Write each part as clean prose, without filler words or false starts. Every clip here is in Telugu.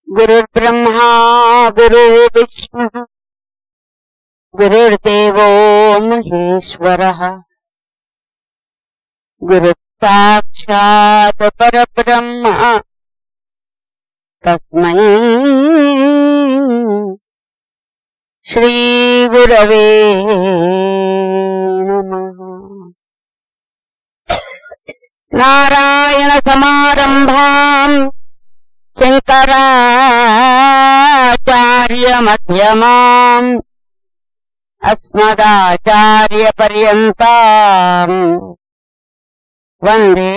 गुरुर्ब्रह्मा गुरुर्विष्णुः गुरुर्देवो महेश्वरः गुरुसाक्षात् परब्रह्म तस्मै श्री गुरवे नमः। नारायण समारंभाम् शंकराचार्य मध्यमाम् अस्मदाचार्य पर्यन्ताम् वन्दे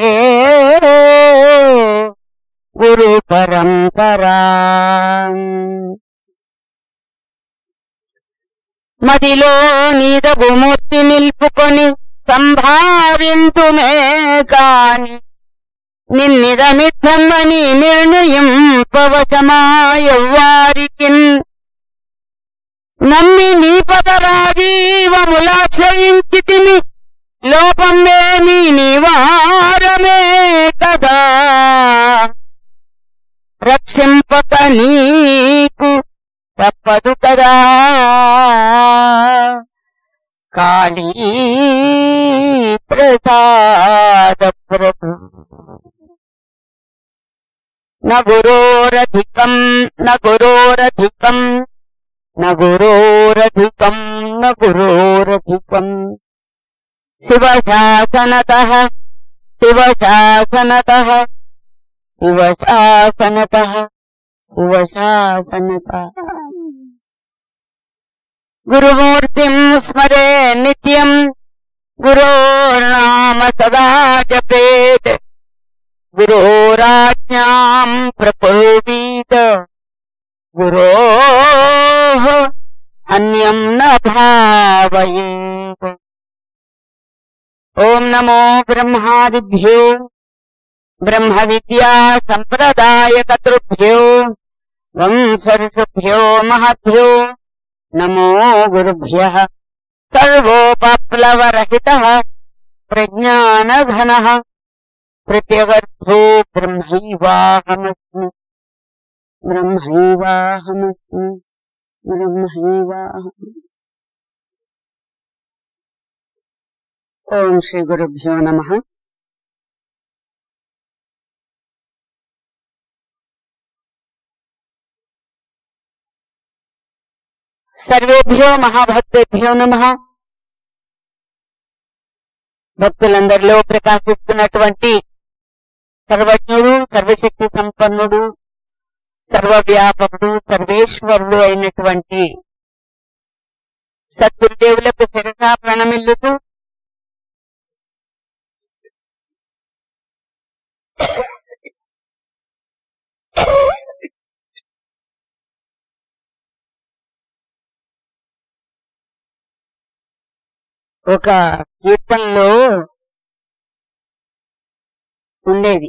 गुरु परंपराम्। మదిలో నీదగుమూర్తి నిల్పుకొని సంభావింతుమే కాని నిన్నిదమిత్తమని నిర్ణయింపవశమాయవ్వారికిన్ నమ్మి నీ పదరాజీవములాశ్రయించితిమి లోపమేమి నివారమే కదా రక్షింపక నీకు తప్పదు కదా కాళీ ప్రసాద ప్రభు। న గురోరధికం న గురోరధికం న గురోరధికం న గురోరధికం శివశాసనతః శివశాసనతః శివశాసనతః శివశాసనతః। గురుమూర్తిం స్మరే నిత్యం గురోర్నామ సదా జపేత్ గురోరాజ్ఞాం ప్రకుర్వీత్ గురోః అన్యం న భావయేత్। ఓం నమో బ్రహ్మాదిభ్యో బ్రహ్మ విద్యా సంప్రదాయకర్తృభ్యో వంశర్షుభ్యో మహద్భ్యో నమో గురుభ్యః। సర్వోపప్లవరహితః ప్రజ్ఞానఘనః ప్రత్యగర్థో బ్రహ్మైవాహమస్మి బ్రహ్మైవాహమస్మి బ్రహ్మైవాహమస్మి। ఓం శ్రీ గురుభ్యో నమః। సర్వేభ్యో మహాభక్తేభ్యో నమః। భక్తులందరిలో ప్రకాశిస్తున్నటువంటి సర్వజ్ఞుడు సర్వశక్తి సంపన్నుడు సర్వవ్యాపకుడు సర్వేశ్వరుడు అయినటువంటి సద్గురుదేవులకు శిరసా ప్రణమిల్లుతూ ఒక కీర్తనలో ఉండేది,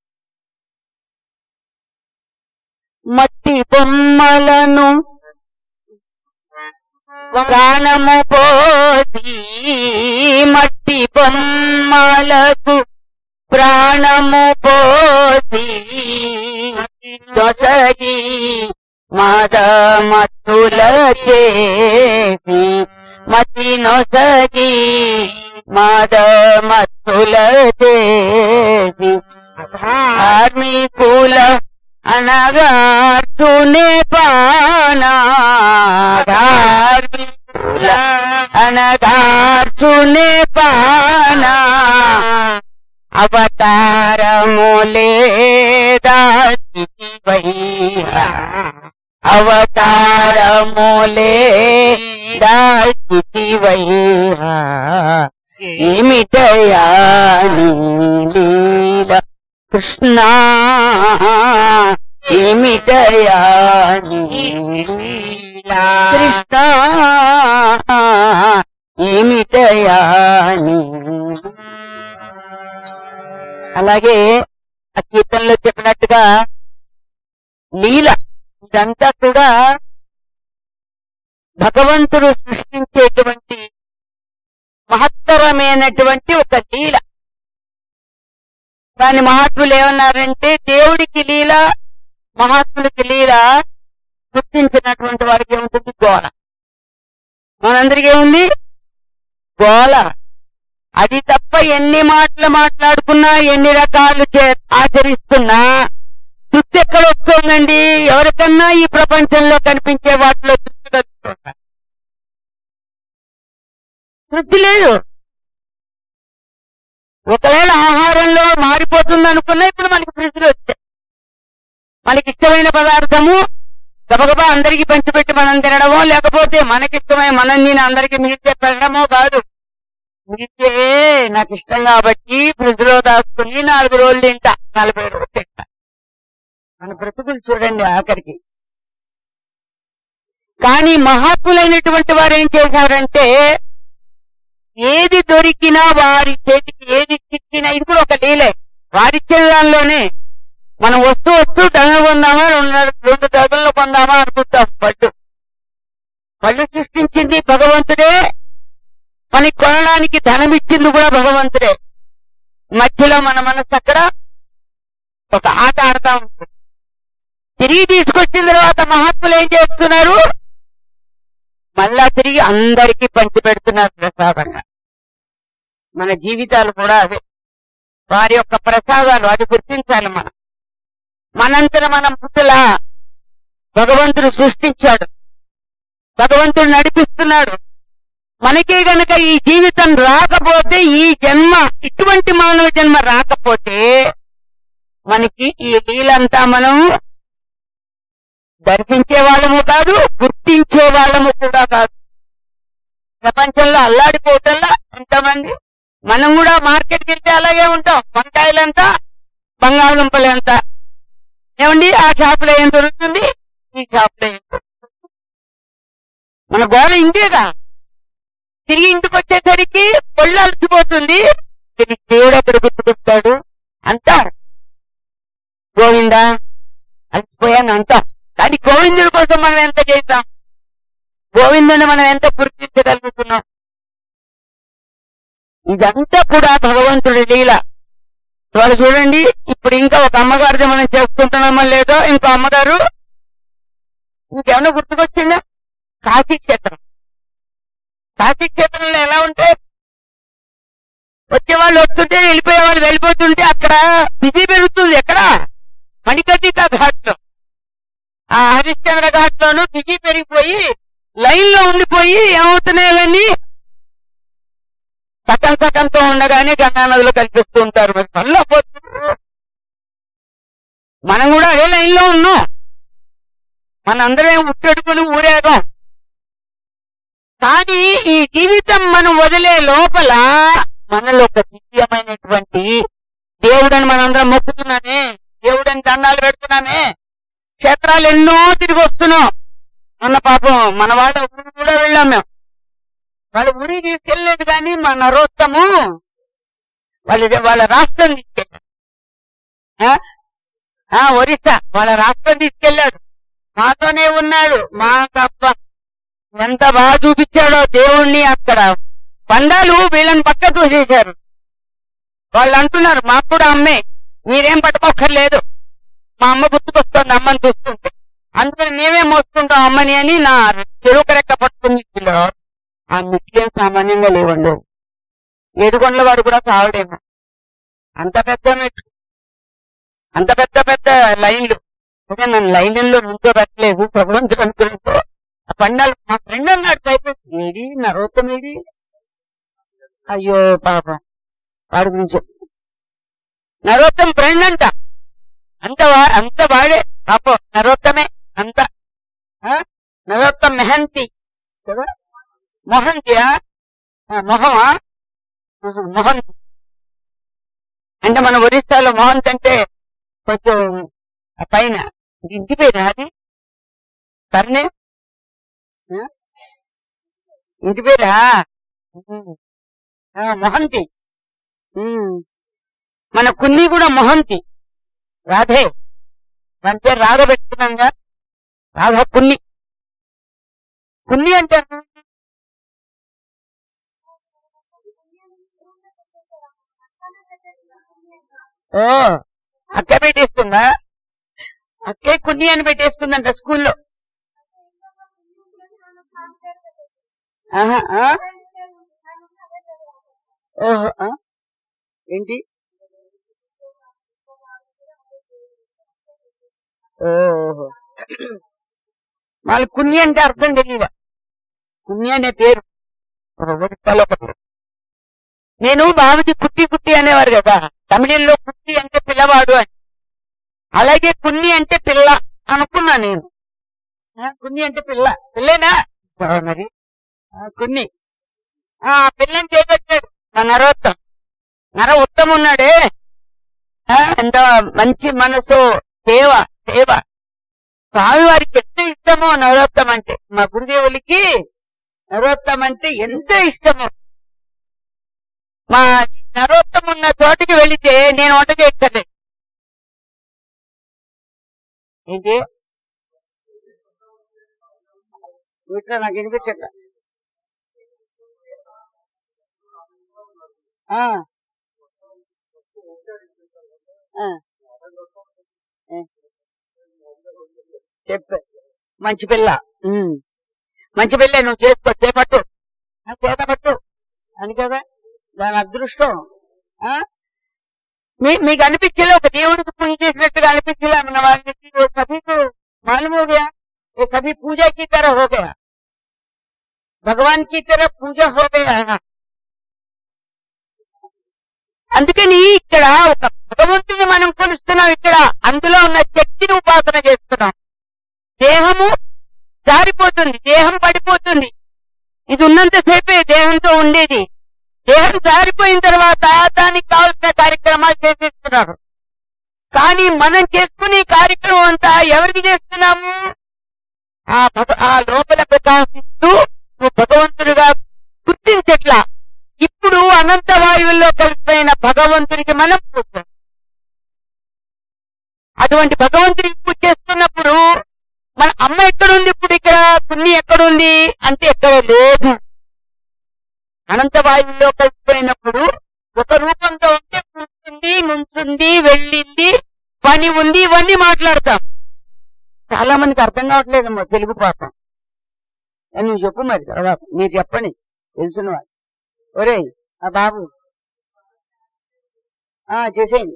మట్టి బొమ్మలను ప్రాణము పోసి మట్టి బొమ్మలకు ప్రాణము పోసి దొసగి మదమత్తుల చేసి మతి నొసగి మదమత్తుల చేసి ధార్మికుల అనగార్చునే పానా ధార్మికుల అనగార్చునే పానా అవతారములే దాచివై అవతారములే దాచివై ఏమిటయా నీ లీల కృష్ణ ఏమిటయా నీ లీల కృష్ణ ఏమిటయా నీ। అలాగే ఆ కీర్తనలో చెప్పినట్టుగా లీల ఇదంతా కూడా భగవంతుడు సృష్టించేటువంటి మహత్తరమైనటువంటి ఒక లీల। దాని మహాత్ములు ఏమన్నారంటే దేవుడికి లీల మహాత్ములకి లీల గుర్తించినటువంటి వారికి ఏముంటుంది? గోల. మనందరికీ ఏముంది? గోల. అది తప్ప ఎన్ని మాటలు మాట్లాడుకున్నా, ఎన్ని రకాలు ఆచరిస్తున్నా తృప్తి ఎక్కడ వస్తుందండి? ఎవరికన్నా ఈ ప్రపంచంలో కనిపించే వాటిలో తృప్తి కలుగుతుందా? తృప్తి లేదు. ఒకవేళ ఆహారంలో మారిపోతుంది అనుకున్నా ఇప్పుడు మనకి ఫ్రిడ్జ్లు వచ్చాయి. మనకి ఇష్టమైన పదార్థము గబగబా అందరికీ పంచిపెట్టి మనం తినడమో, లేకపోతే మనకిష్టమైన మనం నేను అందరికీ మిగిలితే పెట్టడమో కాదు. మిగిలితే నాకు ఇష్టం కాబట్టి ఫ్రిడ్జ్ లో దాచుకుని 4 రోజులు తింటా, 40 రోజులు తింటా. మన బ్రతుకులు చూడండి ఆఖరికి. కానీ మహాత్ములైనటువంటి వారు ఏం చేశారంటే, ఏది దొరికినా వారి చేతికి ఏది చిక్కినా, ఇది కూడా ఒక లీలే. వారిచ్చే దానిలోనే మనం వస్తూ డజన్ కొందామా, 2 డజన్లు కొందామా అనుకుంటాం. పళ్ళు సృష్టించింది భగవంతుడే, మనకి కొనడానికి ధనం ఇచ్చింది కూడా భగవంతుడే. మధ్యలో మన మనసు అక్కడ ఒక ఆట ఆడతా ఉంటుంది. తిరిగి తీసుకొచ్చిన తర్వాత మహాత్ములు ఏం చేస్తున్నారు? మళ్ళా తిరిగి అందరికీ పంచి పెడుతున్నారు ప్రసాదంగా. మన జీవితాలు కూడా అవే, వారి యొక్క ప్రసాదాలు. అది గుర్తించాలి మనం. మనంతట మనం పుట్టలా, భగవంతుడు సృష్టించాడు, భగవంతుడు నడిపిస్తున్నాడు. మనకే గనక ఈ జీవితం రాకపోతే, ఈ జన్మ, ఇటువంటి మానవ జన్మ రాకపోతే, మనకి ఈ లీలంతా మనం దర్శించే వాళ్ళము కాదు, గుర్తించే వాళ్ళము కూడా కాదు. ప్రపంచంలో అల్లాడిపోవటంలా ఎంతమంది. మనం కూడా మార్కెట్కి వెళ్తే అలాగే ఉంటాం. వంకాయలంతా, బంగాళదుంపలు ఎంత, ఏమండి ఆ షాపులో ఏం దొరుకుతుంది, ఈ షాపులో ఏం దొరుకుతుంది. మన గోడ ఇంతేగా. తిరిగి ఇంటికి వచ్చేసరికి పొళ్ళు అలసిపోతుంది. దేవుడు అక్కడ గుర్తుకొస్తాడు అంతా, గోవిందా అలసిపోయాను అంటాం. కానీ గోవిందుడి కోసం మనం ఎంత చేస్తాం? గోవిందుని మనం ఎంత గుర్తించగలుగుతున్నాం? ఇదంతా కూడా భగవంతుడి లీల. వాళ్ళు చూడండి, ఇప్పుడు ఇంకా ఒక అమ్మగారిది మనం చేసుకుంటున్నామో లేదో, ఇంకో అమ్మగారు ఇంకేమన్నా గుర్తుకొచ్చిందా? కాశీ క్షేత్రం. కాశీ క్షేత్రంలో ఎలా ఉంటే, వచ్చేవాళ్ళు వస్తుంటే, వెళ్ళిపోయే వాళ్ళు వెళ్ళిపోతుంటే అక్కడ బిజీ పెరుగుతుంది. ఎక్కడ? మణికర్ణికా ఘాట్ లో, ఆ హరిశ్చంద్ర ఘాట్ లోనూ బిజీ పెరిగిపోయి లైన్ లో ఉండిపోయి ఏమవుతున్నాయని సకంతో ఉండగానే గంగా నదిలో కల్పిస్తూ ఉంటారు. మరి పనిలో పోతున్నారు. మనం కూడా అదే లైన్ లో ఉన్నాం. మనందరం ఉట్టెడుకుని ఊరేగాం. కానీ ఈ జీవితం మనం వదిలే లోపల మనలో ఒక దివ్యమైనటువంటి దేవుడని మనందరం మొక్కుతున్నామే, దేవుడని దండాలు పెడుతున్నామే, క్షేత్రాలు ఎన్నో తిరిగి వస్తున్నాం. మొన్న పాపం మన వాళ్ళ ఊరు కూడా వెళ్ళాం మేము. వాళ్ళ ఊరికి తీసుకెళ్ళలేదు, కానీ మా నరోత్తము వాళ్ళ రాష్ట్రం తీసుకెళ్ళాడు. ఒరిస్సా వాళ్ళ రాష్ట్రం తీసుకెళ్ళాడు. మాతోనే ఉన్నాడు. మా తప్ప ఎంత బాగా చూపించాడో దేవుణ్ణి. అక్కడ పండాలు వీళ్ళని పక్క తోసేశారు. వాళ్ళు అంటున్నారు, మాకు కూడా అమ్మే, మీరేం పట్టుకోక్కర్లేదు, మా అమ్మ గుర్తుకొస్తుంది అమ్మని చూస్తుంటే, అందుకని మేమే మోసుకుంటాం అమ్మని అని నా చెరువు కరెక్క పట్టుకుని ఆ మిట్లేం సామాన్యంగా లేవండి. ఏడుకొండల వాడు కూడా కావడేమో, అంత పెద్ద మెట్లు, అంత పెద్ద పెద్ద లైన్లు. అంటే నన్ను లైన్లలో నుంచోబెట్టలేదు భగవంతుడు అనుకున్నతో. ఆ పండాలు మా ఫ్రెండ్ అన్నాడు పైపు, ఏడి నరోత్తం ఏడి, అయ్యో పాపం వాడి గురించి. నరోత్తం ఫ్రెండ్ అంట, అంత వాడే పాపం, నరోత్తమే అంత. నరోత్తం మెహంతి కదా, మొహంతియా, మొహమా, మొహంతి అంటే మన ఒరిస్సాలో మొహంతి అంటే కొంచెం పైన. ఇంటి పేరా అది? సరేనే ఇంటి పేరా? మొహంతి. మన కున్ని కూడా మొహంతి, రాధే. మన పేరు రాధ పెట్టుకున్నాగా, రాధ కున్ని. కున్ని అంటే ఓ అక్క పెట్టిస్తుందా? అక్కే కున్ని అని పెట్టేసుకుందంట స్కూల్లో. ఆహా, ఓహో, ఏంటి? ఓహో, వాళ్ళ కున్ని అంటే అర్థం తెలియదా? కున్ని అనే పేరు నేను బాబుకి కుట్టి కుట్టి అనేవారు కదా, తమిళంలో కుట్టి అంటే పిల్లవాడు అని. అలాగే కున్ని అంటే పిల్ల అనుకున్నా నేను. కున్ని అంటే పిల్ల, పిల్లేనా మరి? కున్ని పిల్లని చేపట్టాడు మా నర ఉత్తమ ఉన్నాడే, ఎంత మంచి మనసు, సేవ సేవ. స్వామి వారికి ఎంత ఇష్టమో నరోత్తమ అంటే, మా గురుదేవులకి నరోత్తమ అంటే ఎంత ఇష్టమో. మా నరోత్తమ ఉన్న చోటికి వెళితే నేను వంట చేయక్కర్లేదు. ఏంటి వీటిలో నాకు వినిపించట్లా. చెప్ప మంచి పిల్ల, మంచి పిల్ల, నువ్వు చేసుకో, చేపట్టు, చేతపట్టు అని కదా దాని అదృష్టం. మీకు అనిపించలే ఒక దేవుడికి పూజ చేసినట్టుగా అనిపించలే మన వాళ్ళకి? సభీకు मालूम हो गया ये सभी पूजा की तरह हो गया, भगवान की तरह पूजा हो गया. అందుకని ఇక్కడ ఒక భగవంతుని మనం కొలుస్తున్నాం, ఇక్కడ అందులో ఉన్న శక్తిని ఉపాసన చేస్తున్నాం. దేహము జారిపోతుంది, దేహం పడిపోతుంది. ఇది ఉన్నంతసేపే దేహంతో ఉండేది. దేహం జారిపోయిన తర్వాత దానికి కావాల్సిన కార్యక్రమాలు చేసేస్తున్నారు. కానీ మనం చేసుకునే కార్యక్రమం అంతా ఎవరికి చేస్తున్నాము? ఆ లోపల ప్రకాశిస్తూ భగవంతుడిగా గుర్తించట్లా. ఇప్పుడు అనంత వాయువుల్లో కలిసిపోయిన భగవంతుడికి మనం పూజ, అటువంటి భగవంతుడికి పూజ చేస్తున్నప్పుడు మన అమ్మ ఎక్కడుంది? ఇప్పుడు ఇక్కడ పుణ్య ఎక్కడుంది అంటే ఎక్కడ లేదు. అనంత వాయువుల్లో కలిసిపోయినప్పుడు ఒక రూపంతో ఉంటే కూర్చుంది, నుంచుంది, వెళ్ళింది, పని ఉంది, ఇవన్నీ మాట్లాడతాం. చాలా మందికి అర్థం కావట్లేదమ్మా తెలుగు పాపం. నువ్వు చెప్పు మరి, తర్వాత మీరు చెప్పండి తెలిసిన వాళ్ళు. ఒరే ఆ బాబు చేసేయండి.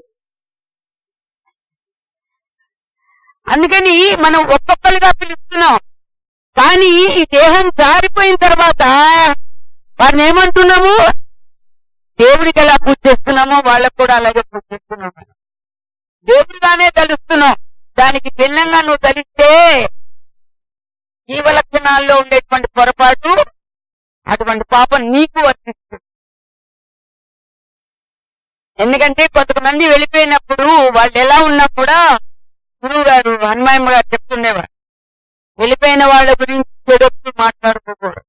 అందుకని మనం ఒక్కొక్కరుగా పిలుస్తున్నాం. కానీ ఈ దేహం జారిపోయిన తర్వాత వారిని ఏమంటున్నాము? దేవుడికి ఎలా పూజ చేస్తున్నామో వాళ్ళకు కూడా అలాగే పూజ చేస్తున్నాం. దేవుడిగానే తలుస్తున్నాం. దానికి భిన్నంగా నువ్వు తలిస్తే జీవ లక్షణాల్లో ఉండేటువంటి పొరపాటు, అటువంటి పాపం నీకు వర్తిస్తుంది. ఎందుకంటే కొంతమంది వెళ్ళిపోయినప్పుడు వాళ్ళు ఎలా ఉన్నా కూడా గురువు గారు హనుమాయమ్మ గారు చెప్తుండేవారు, వెళ్ళిపోయిన వాళ్ళ గురించి చెడు మాట్లాడుకోకూడదు,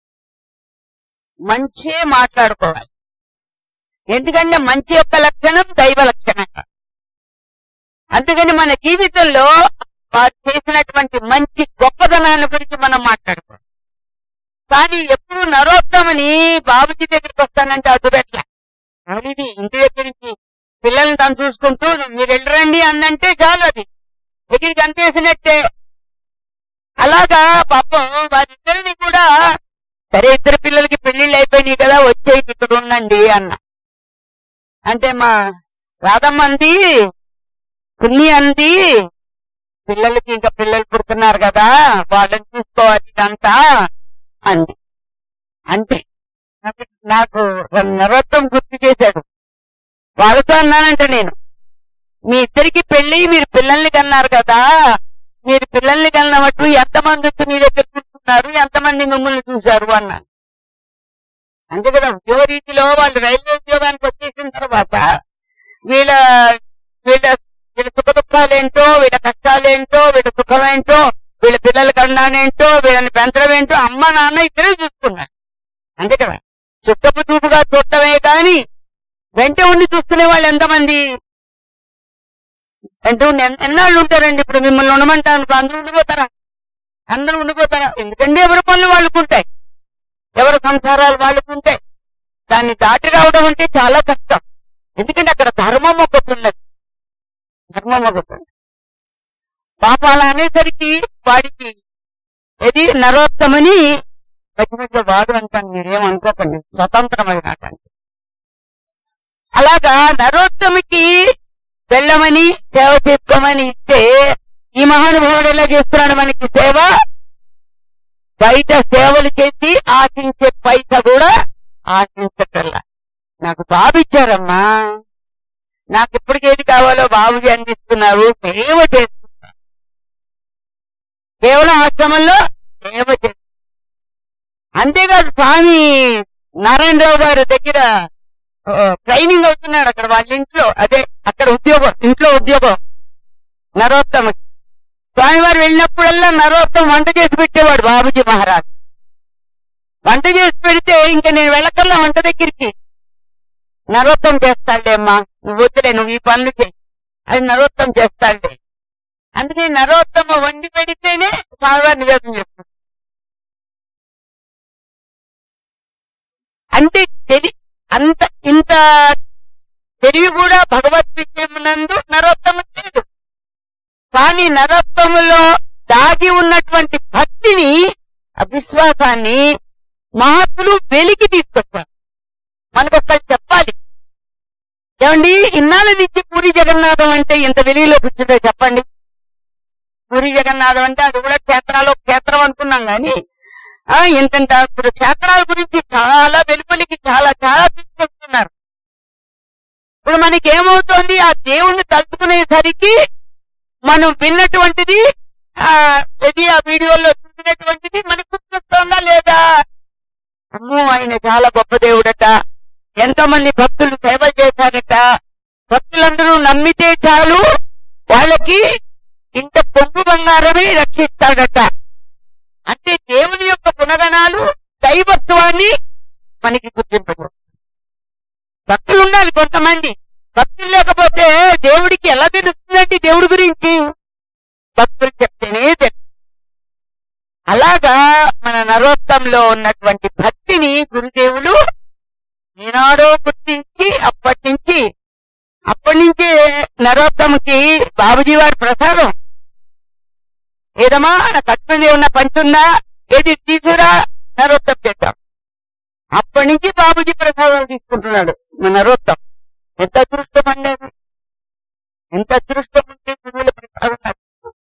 మంచే మాట్లాడుకోవాలి. ఎందుకంటే మంచి యొక్క లక్షణం దైవ లక్షణం. అందుకని మన జీవితంలో వారు చేసినటువంటి మంచి గొప్పదనాన్ని గురించి మనం మాట్లాడుకోవాలి. కానీ ఎప్పుడు నరోత్తమని బాబుజీ దగ్గరికి వస్తానంటే అడ్డుపెట్ల. ఇది ఇంటి దగ్గర నుంచి పిల్లల్ని తను చూసుకుంటూ మీరు వెళ్ళరండి అందంటే చాలు, అది ఎగిరికి అంతేసినట్టే. అలాగా పాపం వారిద్దరిని కూడా, సరే ఇద్దరు పిల్లలకి పెళ్లిళ్ళు అయిపోయినాయి కదా, వచ్చే ఇక్కడ ఉండండి అన్న. అంటే మా రాధమ్మ అంది, పుణ్య అంది, పిల్లలకి ఇంకా పిల్లలు పుడుతున్నారు కదా వాళ్ళని చూసుకోవాలి ఇదంతా అంది. అంటే నాకు నరోత్తం గుర్తు చేశాడు. వాళ్ళతో అన్నానంట నేను, మీ ఇద్దరికి పెళ్లి, మీరు పిల్లల్ని కన్నారు కదా, మీరు పిల్లల్ని కన్నట్టు ఎంతమంది వచ్చి మీ దగ్గర కూర్చున్నారు, ఎంతమంది మిమ్మల్ని చూశారు అన్నాను. అంతే కదా, ఉద్యోగ రీతిలో వాళ్ళు రైల్వే ఉద్యోగానికి వచ్చేసిన తర్వాత వీళ్ళ వీళ్ళ వీళ్ళ సుఖ దుఃఖాలేంటో, వీళ్ళ కష్టాలేంటో, వీళ్ళ సుఖమేంటో, వీళ్ళ పిల్లల కన్నానేంటో, వీళ్ళని పెంచడం ఏంటో అమ్మ నాన్న ఇద్దరే చూసుకున్నారు. అంతే కదా, చుట్టపు చూపుగా చూడటమే కానీ వెంట ఉండి చూసుకునే వాళ్ళు ఎంతమంది? అంటే ఎన్నాళ్ళు ఉంటారండి? ఇప్పుడు మిమ్మల్ని ఉండమంటాను, అందరూ ఉండిపోతారా? అందరూ ఉండిపోతారా? ఎందుకంటే ఎవరి పనులు వాళ్ళకుంటాయి, ఎవరి సంసారాలు వాళ్ళకుంటాయి. దాన్ని దాటి రావడం అంటే చాలా కష్టం. ఎందుకంటే అక్కడ ధర్మం ఒకటి ఉన్నది, ధర్మం ఒకటి ఉంది. పాపాలు అనేసరికి వాడికి ఇది నరోత్తమని మధ్య మధ్య వాడు అంటాను, మీరేమనుకోకండి, స్వతంత్రమైనటండి. అలాగా నరోత్తమికి వెళ్ళమని సేవ చేసుకోమని ఇస్తే ఈ మహానుభావుడు ఎలా చేస్తున్నాడు మనకి సేవ? బయట సేవలు చేసి ఆశించే పైస కూడా ఆశించటల్లా. నాకు బాబు ఇచ్చారమ్మా, నాకు ఎప్పటికేది కావాలో బాబుజీ అందిస్తున్నారు, సేవ చేస్తున్నారు. కేవలం ఆశ్రమంలో సేవ చేస్తున్నారు. అంతేకాదు, స్వామి నారాయణరావు గారి దగ్గర ట్రైనింగ్ అవుతున్నాడు అక్కడ వాళ్ళ ఇంట్లో, అదే అక్కడ ఉద్యోగం, ఇంట్లో ఉద్యోగం నరోత్తమకి. స్వామివారు వెళ్ళినప్పుడల్లా నరోత్తమ వంట చేసి పెట్టేవాడు బాబుజీ మహారాజ్. వంట చేసి పెడితే ఇంకా నేను వెళ్ళకల్లా వంట దగ్గరికి నరోత్తమ చేస్తాడులే అమ్మా, నువ్వు వద్దులే, నువ్వు ఈ పనులు చేయి, అది నరోత్తమ చేస్తాడులే. అందుకే నరోత్తమ వండి పెడితేనే స్వామివారి నివేదన చేస్తాడు. అంటే అంత ఇంత తెలివి కూడా భగవత్ విషయమునందు నరోత్తమ లేదు. కానీ నరోత్తములో దాగి ఉన్నటువంటి భక్తిని, అవిశ్వాసాన్ని మహాత్ములు వెలికి తీసుకొచ్చారు. మనకొక్కరు చెప్పాలి, ఏమండి ఇన్నాళ్ళ నుంచి పూరి జగన్నాథం అంటే ఇంత వెలిగిలోకి వచ్చిందో చెప్పండి. పూరి జగన్నాథం అంటే అది కూడా క్షేత్రం అనుకున్నాం కానీ ఇంత ఇప్పుడు క్షేత్రాల గురించి చాలా వెలుపలికి చాలా చాలా తీసుకొస్తున్నారు. ఇప్పుడు మనకి ఏమవుతోంది, ఆ దేవుణ్ణి తలుచుకునేసరికి మనం విన్నటువంటిది ఆ వీడియోలో చూసినటువంటిది మనకు గుర్తొస్తుందా లేదా? అమ్మో, ఆయన చాలా గొప్ప దేవుడట, ఎంతో మంది భక్తులు సేవలు చేశారట, భక్తులందరూ నమ్మితే చాలు వాళ్ళకి ఇంత పొంగు బంగారమే రక్షిస్తాడట. అంటే దేవుని యొక్క గుణగణాలు, దైవత్వాన్ని మనకి గుర్తింపదు. భక్తులు ఉండాలి కొంతమంది, భక్తులు లేకపోతే దేవుడికి ఎలా తెలుస్తుందండి దేవుడి గురించి? భక్తులు చెప్తేనే తెలుసు. అలాగా మన నరోత్తంలో ఉన్నటువంటి భక్తిని గురుదేవులు ఈనాడో గుర్తించి అప్పటి నుంచే నరోత్తముకి బాబుజీ వారి ప్రసాదం, ఏదమ్మా నా కట్టుకుని ఉన్న పంచుందా, ఏది తీసుకురా నరోత్తం చేద్దాం. అప్పటి నుంచి బాబుజీ ప్రసాదం తీసుకుంటున్నాడు మన నరోత్తం. ఎంత అదృష్టం అండి అది, ఎంత అదృష్టం ఉంటే గురువుల ప్రసాదం.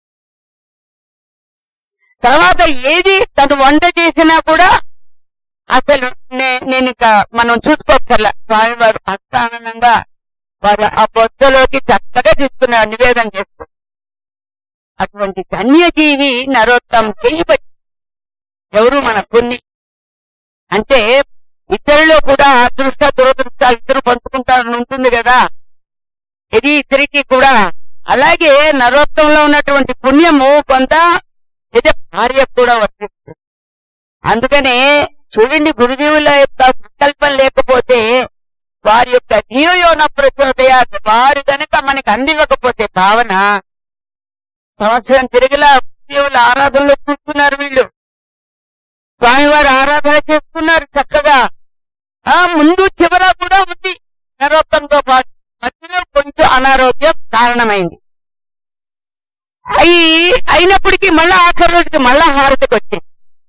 తర్వాత ఏది తను వంట చేసినా కూడా అసలు నేను ఇక మనం చూసుకోగల స్వామివారు అస్థానంగా వారు ఆ పొద్దలోకి చక్కగా తీసుకున్నారు, నివేదన చేస్తూ. అటువంటి ధన్యజీవి నరోత్తం చేయబట్టి ఎవరు మన పుణ్యం అంటే ఇద్దరిలో కూడా అదృష్ట దురదృష్టాలు ఇద్దరు పంచుకుంటారని ఉంటుంది కదా, ఇది ఇద్దరికి కూడా. అలాగే నరోత్తంలో ఉన్నటువంటి పుణ్యము కొంత ఇది భార్య కూడా వర్తిస్తుంది. అందుకనే చూడండి, గురుదేవుల యొక్క సంకల్పం లేకపోతే, వారి యొక్క ధీయోన ప్రచోదయాలు వారు గనక మనకి అందివ్వకపోతే భావన, సంవత్సరం తిరిగిలా గురుదేవుల ఆరాధనలో కూర్చున్నారు వీళ్ళు, స్వామివారి ఆరాధన చేస్తున్నారు చక్కగా. ముందు చివర కూడా ఉంది నరోత్తంతో పాటు, మధ్యలో కొంచెం అనారోగ్యం కారణమైంది. అయినప్పటికీ మళ్ళా ఆఖరి రోజుకి మళ్ళా హారతికి వచ్చింది.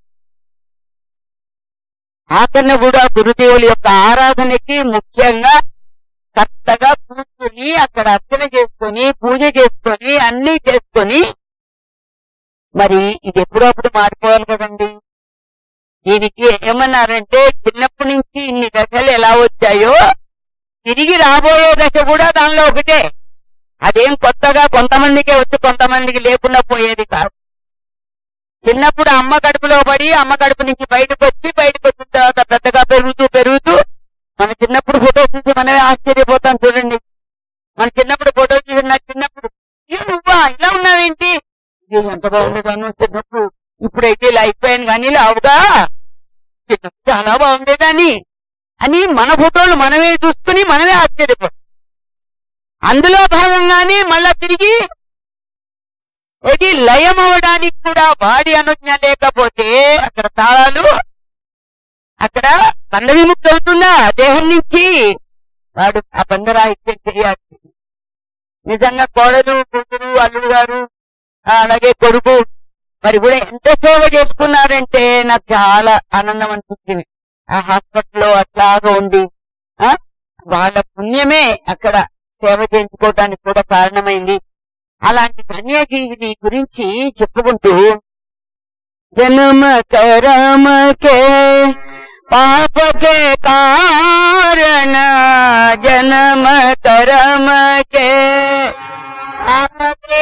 ఆఖరణ కూడా గురుదేవుల యొక్క ఆరాధనకి ముఖ్యంగా చక్కగా కూర్చుని అక్కడ అర్చన చేసుకొని పూజ చేసుకొని అన్ని చేసుకొని, మరి ఇది ఎప్పుడప్పుడు మారిపోవాలి కదండి. దీనికి ఏమన్నారంటే, చిన్నప్పటి నుంచి ఇన్ని దశలు ఎలా వచ్చాయో తిరిగి రాబోయే దశ కూడా దానిలో ఒకటే. అదేం కొత్తగా కొంతమందికే వచ్చి కొంతమందికి లేకుండా పోయేది కాదు. చిన్నప్పుడు అమ్మ కడుపులో పడి అమ్మ కడుపు నుంచి బయటకు వచ్చిన తర్వాత పెద్దగా పెరుగుతూ మన చిన్నప్పుడు ఫోటో చూసి మనమే ఆశ్చర్యపోతాం. చూడండి, మన చిన్నప్పుడు ఫోటో చూసి నా చిన్నప్పుడు నువ్వా ఇలా ఉన్నావేంటి, ఇది ఎంత బాగుండేదాను చిన్నప్పుడు, ఇప్పుడైతే ఇలా అయిపోయాను కానీ ఇలా అవుగా చిన్నప్పుడు చాలా బాగుండేదాన్ని అని మన ఫోటోలు మనమే చూసుకుని మనమే ఆశ్చర్యపోతాం. అందులో భాగంగానే మళ్ళా తిరిగి ఇది లయం అవడానికి కూడా వాడి అనుజ్ఞ లేకపోతే అక్కడ తాళాలు, అక్కడ బంధ విముక్తి అవుతుందా దేహం నుంచి? వాడు ఆ బంధరాహిత్యం చేయాల్సింది. నిజంగా కోడలు కూతురు అల్లుడు గారు అలాగే కొడుకు మరి కూడా ఎంత సేవ చేసుకున్నారంటే నాకు చాలా ఆనందం అనిపించింది. ఆ హాస్పిటల్లో అట్లాగా ఉంది. ఆ వాళ్ళ పుణ్యమే అక్కడ సేవ చేయించుకోవడానికి కూడా కారణమైంది. అలాంటి ధన్యజీవిని గురించి చెప్పుకుంటూ జన్మ కర్మ కే పాప కే కారణ జన్మ కర్మ కే పాప కే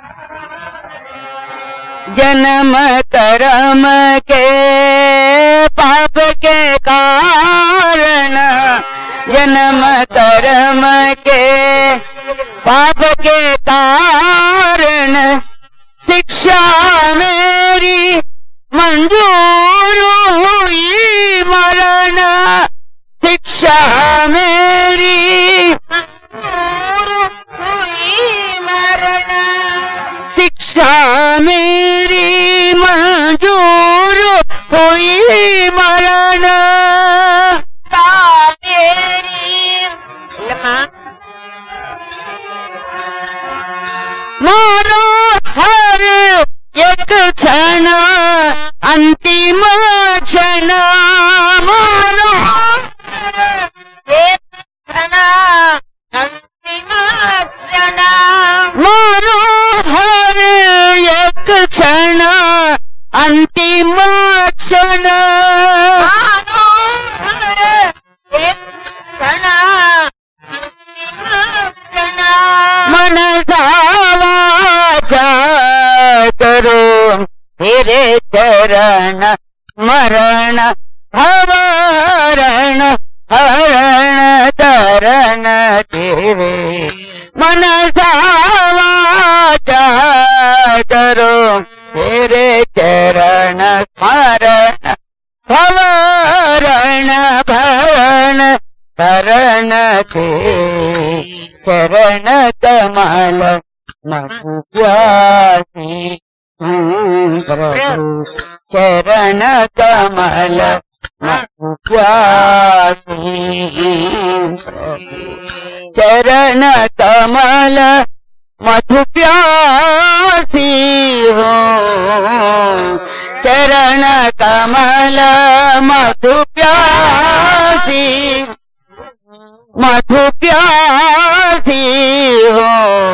जन्म कर्म के पाप के कारण जन्म कर्म के पाप के कारण शिक्षा मेरी मंजूर हुई मरण शिक्षा मेरी मंजूर हुई मरण शिक्षा मेरी मंजूर हुई मरण मारो हर एक क्षण अंतिम क्षण मारो एक क्षण अंतिम क्षण मारो हर एक क्षण अंतिम क्षण मारो हर एक क्षण अंतिम क्षण मनसा वाचा करो तेरे चरण मरण भवरण हरण तरण तेरे मनसा वाचा करो तेरे चरण स्मरण भवरण भवन शरण के चरण कमल मधु प्यासी प्रभु चरण कमल मधु प्यासी प्रभु चरण कमल मधु प्यासी हो चरण कमल मधु प्यासी मधु प्यासी हो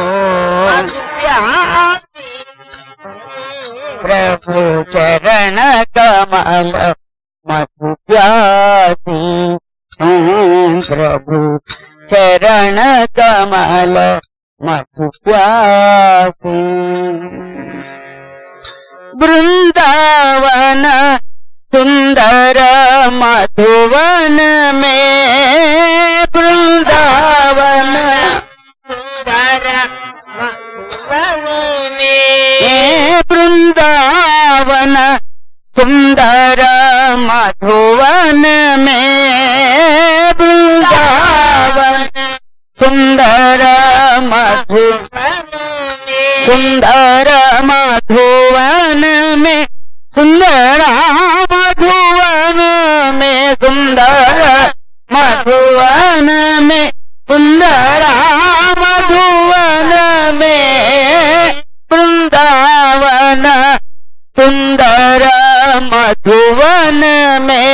प्रभु चरण कमल मधु प्यासी प्रभु चरण कमल मधु प्यासी वृंदावन सुंदर मधुवन में वृंदावन सुंदर मधुवन में वृंदावन सुंदर मधुवन में वृंदावन सुंदर मधुवन सुंदर मधुवन में सुंदर मधुवन में सुंदर मधुवन में सुंदर मधुवन में वृंदावन सुंदर मधुवन में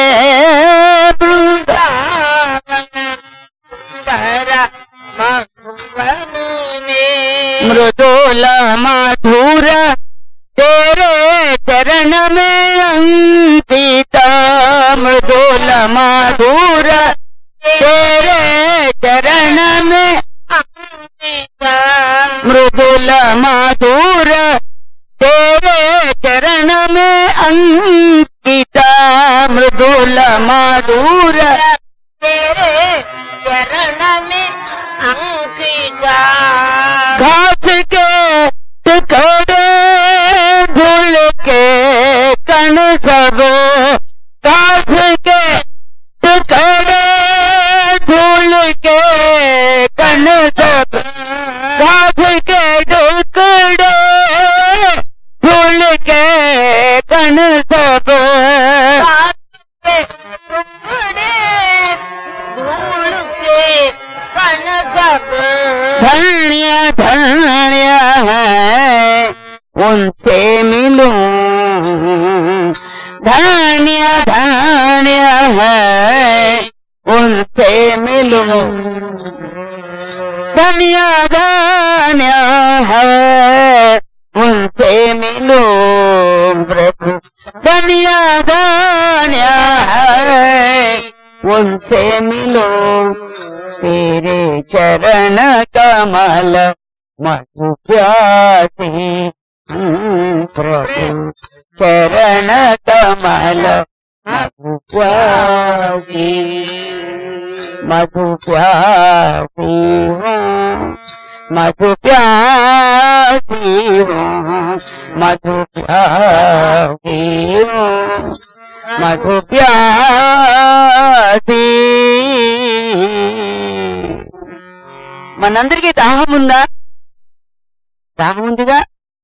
वृंदावन सुंदर मधुवन में मृदुल मधुर तेरे चरण में अंकित मृदुल मधुर तेरे चरण में अंकित मृदुल मधुर तेरे चरण में अंकित मृदुल मधुर तेरे चरण में अंकित घास के टुकड़े धूल के कण सब घास के टुकड़े धूल के कण सब घास के टुकड़े उनसे मिलूं। धन्य धन्य है उनसे मिलूं, धन्य धन्य है उनसे मिलूं प्रभु, धन्य धन्य है उनसे मिलूं। तेरे चरण कमल मधु प्यासी प्रभु, चरण कमल मधु प्यासी, मधु प्यासी हूँ, मधु प्यासी हूँ, मधु प्यासी हूँ, मधु प्यासी। మనందరికీ దాహం ఉందా? దాహం ఉందిగా.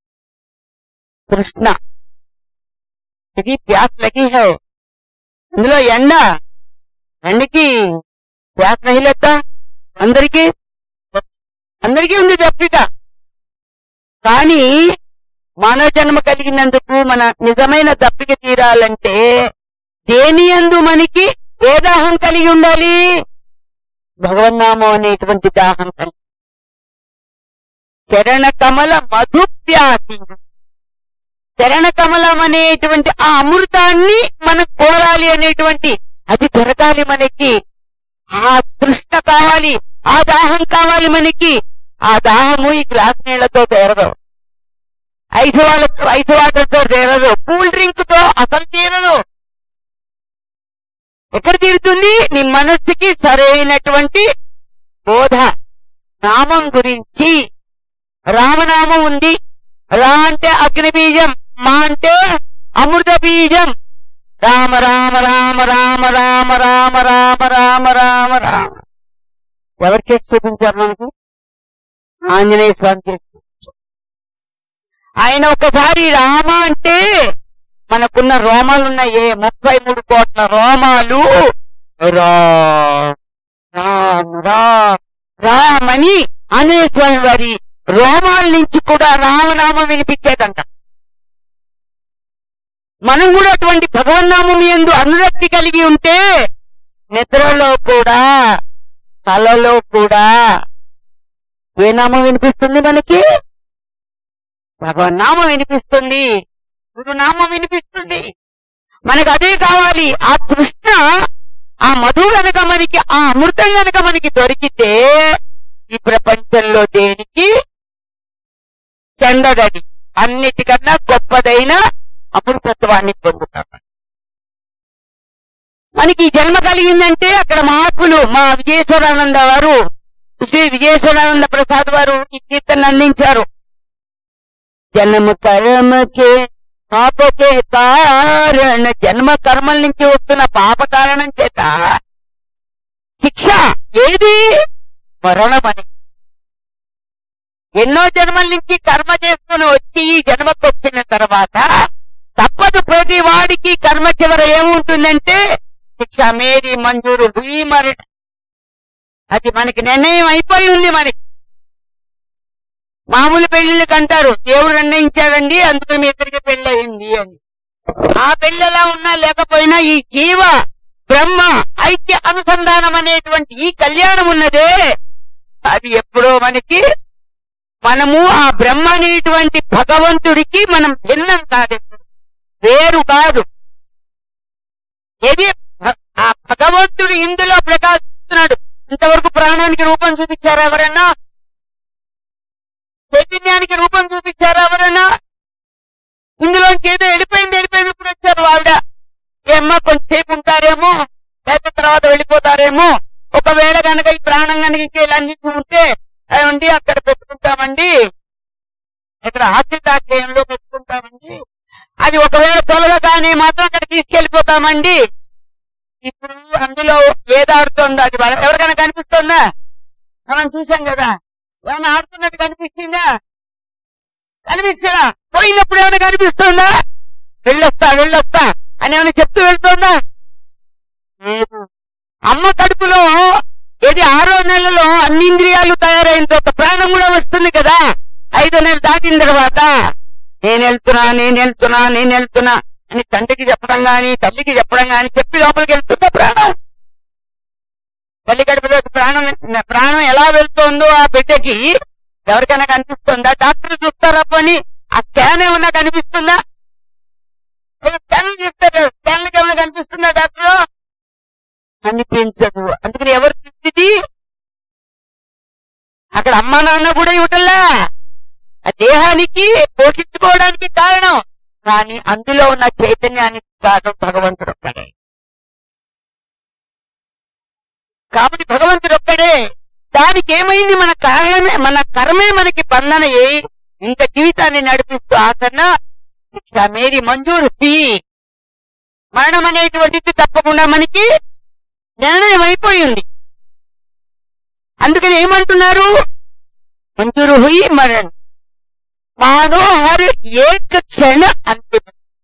కృష్ణ ఇది ప్యాస్ లగి హై, ఇందులో ఎండకి ప్యాస్ నహీ లగ్తా. అందరికీ ఉంది దప్పిక. కానీ మానవ జన్మ కలిగినందుకు మన నిజమైన దప్పిక తీరాలంటే దేని యందు మనకి ఏ దాహం కలిగి ఉండాలి? భగవన్నామం అనేటువంటి దాహం కలిగి. చరణ కమల మధు ప్యాసి, చరణ కమలం అనేటువంటి ఆ అమృతాన్ని మనం కోరాలి అనేటువంటి, అది దొరకాలి మనకి. ఆ తృష్ణ కావాలి, ఆ దాహం కావాలి మనకి. ఆ దాహము ఈ గ్లాస్ నీళ్లతో తీరదు, ఐస్ వాటర్తో తీరదు, కూల్ డ్రింక్ తో అసలు తీరదు. ఎక్కడ తీరుతుంది? నీ మనస్సుకి సరైనటువంటి బోధ, నామం గురించి. రామనామం ఉంది. రా అంటే అగ్ని బీజం, మా అంటే అమృత బీజం. రామ రామ రామ రామ రామ రామ రామ రామ రామ రామ. ఎవరు చేసి చూపించారు మనకు? ఆంజనేయ స్వామి చేసి చూపించారు. ఆయన ఒకసారి రామ అంటే మనకున్న రోమాలు ఉన్నాయే 33 కోట్ల రోమాలు, రామ్ రామని ఆంజనేయ స్వామి వారి రోమాల నుంచి కూడా రామనామం వినిపించేదంట. మనం కూడా అటువంటి భగవన్నామం యందు అనురక్తి కలిగి ఉంటే నిద్రలో కూడా కలలో కూడా ఏ నామం వినిపిస్తుంది మనకి? భగవన్నామం వినిపిస్తుంది, గురునామం వినిపిస్తుంది. మనకు అదే కావాలి. ఆ తృష్ణ, ఆ మధువు గనక మనకి, ఆ అమృతం గనక మనకి దొరికితే ఈ ప్రపంచంలో దేనికి చెందదది. అన్నిటికన్నా గొప్పదైన అమృతత్వాన్ని పొందుతాం. మనకి ఈ జన్మ కలిగిందంటే అక్కడ మహాత్ములు మా విజయేశ్వరానంద వారు, శ్రీ విజయేశ్వరానంద ప్రసాద్ వారు ఈ కీర్తన అందించారు. జన్మ కర్మకే పాపకే కారణ, జన్మ కర్మల నుంచి వస్తున్న పాప కారణం చేత శిక్ష ఏది? మరణమని. ఎన్నో జన్మల నుంచి కర్మ చేసుకుని వచ్చి ఈ జన్మకు వచ్చిన తర్వాత తప్పదు. ప్రతి వాడికి కర్మ చివర ఏముంటుందంటే శిక్ష. మేరీ మంజూరు హుయి మరణ, అది మనకి నిర్ణయం అయిపోయి ఉంది. మనకి మామూలు పెళ్లిళ్ళకి అంటారు దేవుడు నిర్ణయించాడండి అందుకు మీ ఇద్దరికి పెళ్లి అయింది అని. ఆ పెళ్లిలా ఉన్నా లేకపోయినా ఈ జీవ బ్రహ్మ ఐక్య అనుసంధానం అనేటువంటి ఈ కళ్యాణం ఉన్నదే, అది ఎప్పుడో మనకి, మనము ఆ బ్రహ్మ అనేటువంటి భగవంతుడికి మనం భిన్నం కాదు, వేరు కాదు. ఏది ఆ భగవంతుడు ఇందులో ప్రకాశిస్తున్నాడు. ఇంతవరకు ప్రాణానికి రూపం చూపించారా ఎవరన్నా? చైతన్యానికి రూపం చూపించారా ఎవరన్నా? ఇందులోంచి ఏదో వెళ్ళిపోయింది ఇప్పుడు వచ్చారు వాళ్ళ. ఏమ్మా కొంచెంసేపు ఉంటారేమో, లేకపోతే తర్వాత వెళ్ళిపోతారేమో. ఒకవేళ కనుక ఈ ప్రాణం కనుక ఇలా ఉంటే ఏమండి అక్కడ పెట్టుకుంటామండి, ఇక్కడ ఆశ్రితాశ్రయంలో పెట్టుకుంటామండి. అది ఒకవేళ తొలగగానే మాత్రం అక్కడ తీసుకెళ్లిపోతామండి. ఇప్పుడు అందులో ఏదాడుతుందో అది ఎవరికైనా కనిపిస్తుందా? మనం చూసాం కదా, ఏమైనా ఆడుతున్నట్టు కనిపిస్తుందా? కనిపించరా? పోయినప్పుడు ఏమైనా కనిపిస్తుందా? వెళ్ళొస్తా అని ఏమైనా చెప్తూ వెళ్తుందా? అమ్మ కడుపులో ఏది 6వ నెలలో అన్ని ఇంద్రియాలు తయారైన తర్వాత ప్రాణం కూడా వస్తుంది కదా 5వ నెల దాటిన తర్వాత. నేను వెళ్తున్నా అని తండ్రికి చెప్పడం గాని తల్లికి చెప్పడం గాని చెప్పి లోపలికి వెళ్తుందా ప్రాణం? తల్లి గడిపేది ప్రాణం ఎలా వెళ్తుందో ఆ బిడ్డకి ఎవరికైనా కనిపిస్తుందా? డాక్టర్ చూస్తారా పని ఆ స్కాన్ ఏమన్నా కనిపిస్తుందా? స్కాన్ చూస్తారు, స్కాన్లకి ఏమైనా కనిపిస్తుందా డాక్టర్? అనిపించదు. అందుకని ఎవరి స్థితి అక్కడ అమ్మా నాన్న కూడా ఇవ్వటంలా, ఆ దేహానికి పోషించుకోవడానికి కారణం, కానీ అందులో ఉన్న చైతన్యానికి కారణం భగవంతుడు ఒక్కడే. కాబట్టి భగవంతుడు ఒక్కడే. దానికి ఏమైంది? మన కారణమే, మన కర్మే మనకి బంధన ఇంత జీవితాన్ని నడిపిస్తూ ఆకన్నా మేరీ మంజూరు మరణం అనేటువంటిది తప్పకుండా మనకి నిర్ణయం అయిపోయింది. అందుకని ఏమంటున్నారు? మంజూరు హుయి మరణం మానోహర్ ఏక క్షణ అంతిమ.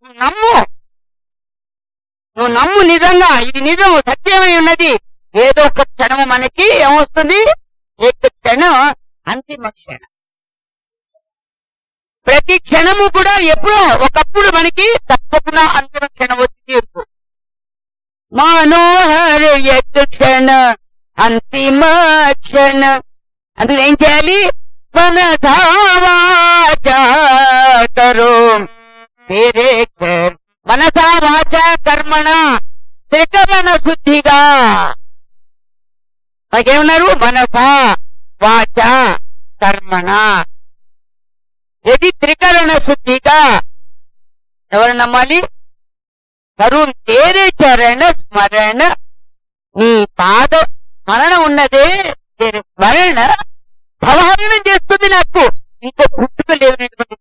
నువ్వు నమ్ము, నిజంగా ఇది నిజము, సత్యమై ఉన్నది. ఏదో ఒక క్షణము మనకి ఏమొస్తుంది? ఏక క్షణం అంతిమ క్షణం. ప్రతి క్షణము కూడా ఎప్పుడో ఒకప్పుడు మనకి తప్పకుండా అంతిమ క్షణం వచ్చి తీర్పు. మనోహర్ ఏక క్షణ అంతిమ క్షణ. అందుకు ఏం చేయాలి? మనసా వాచా కరో తేరే మనసా వాచా కర్మణ త్రికరణ శుద్ధిగా. మనకేమన్నారు? మనసా వాచా కర్మణ. ఇది త్రికరణ శుద్ధిగా. ఎవరు నమ్మాలి? కరుణ్ తేరే చరణ స్మరణ. నీ పాద స్మరణ ఉన్నదే స్మరణ భవహరణం చేస్తుంది. నాకు ఇంకో పుట్టుక లేనటువంటి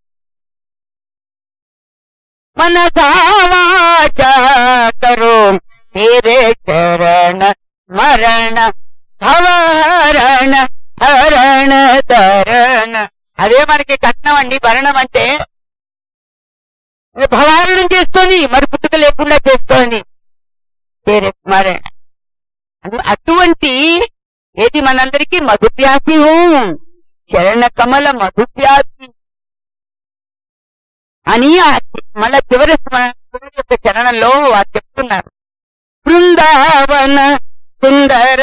మనసా వాచా కరో తేరే చరణ స్మరణ భవహరణ హరణ తరణ. అదే మనకి కట్నం అండి. భరణం అంటే భవహరణం చేస్తోంది, మరి పుట్టుక లేకుండా చేస్తోంది. తేరే స్మరణ. అటువంటి ఏది మనందరికీ మధుప్యాసి చరణ కమల మధుప్యాసి అని మళ్ళా చివరి చరణంలో చెప్తున్నారు. బృందావన సుందర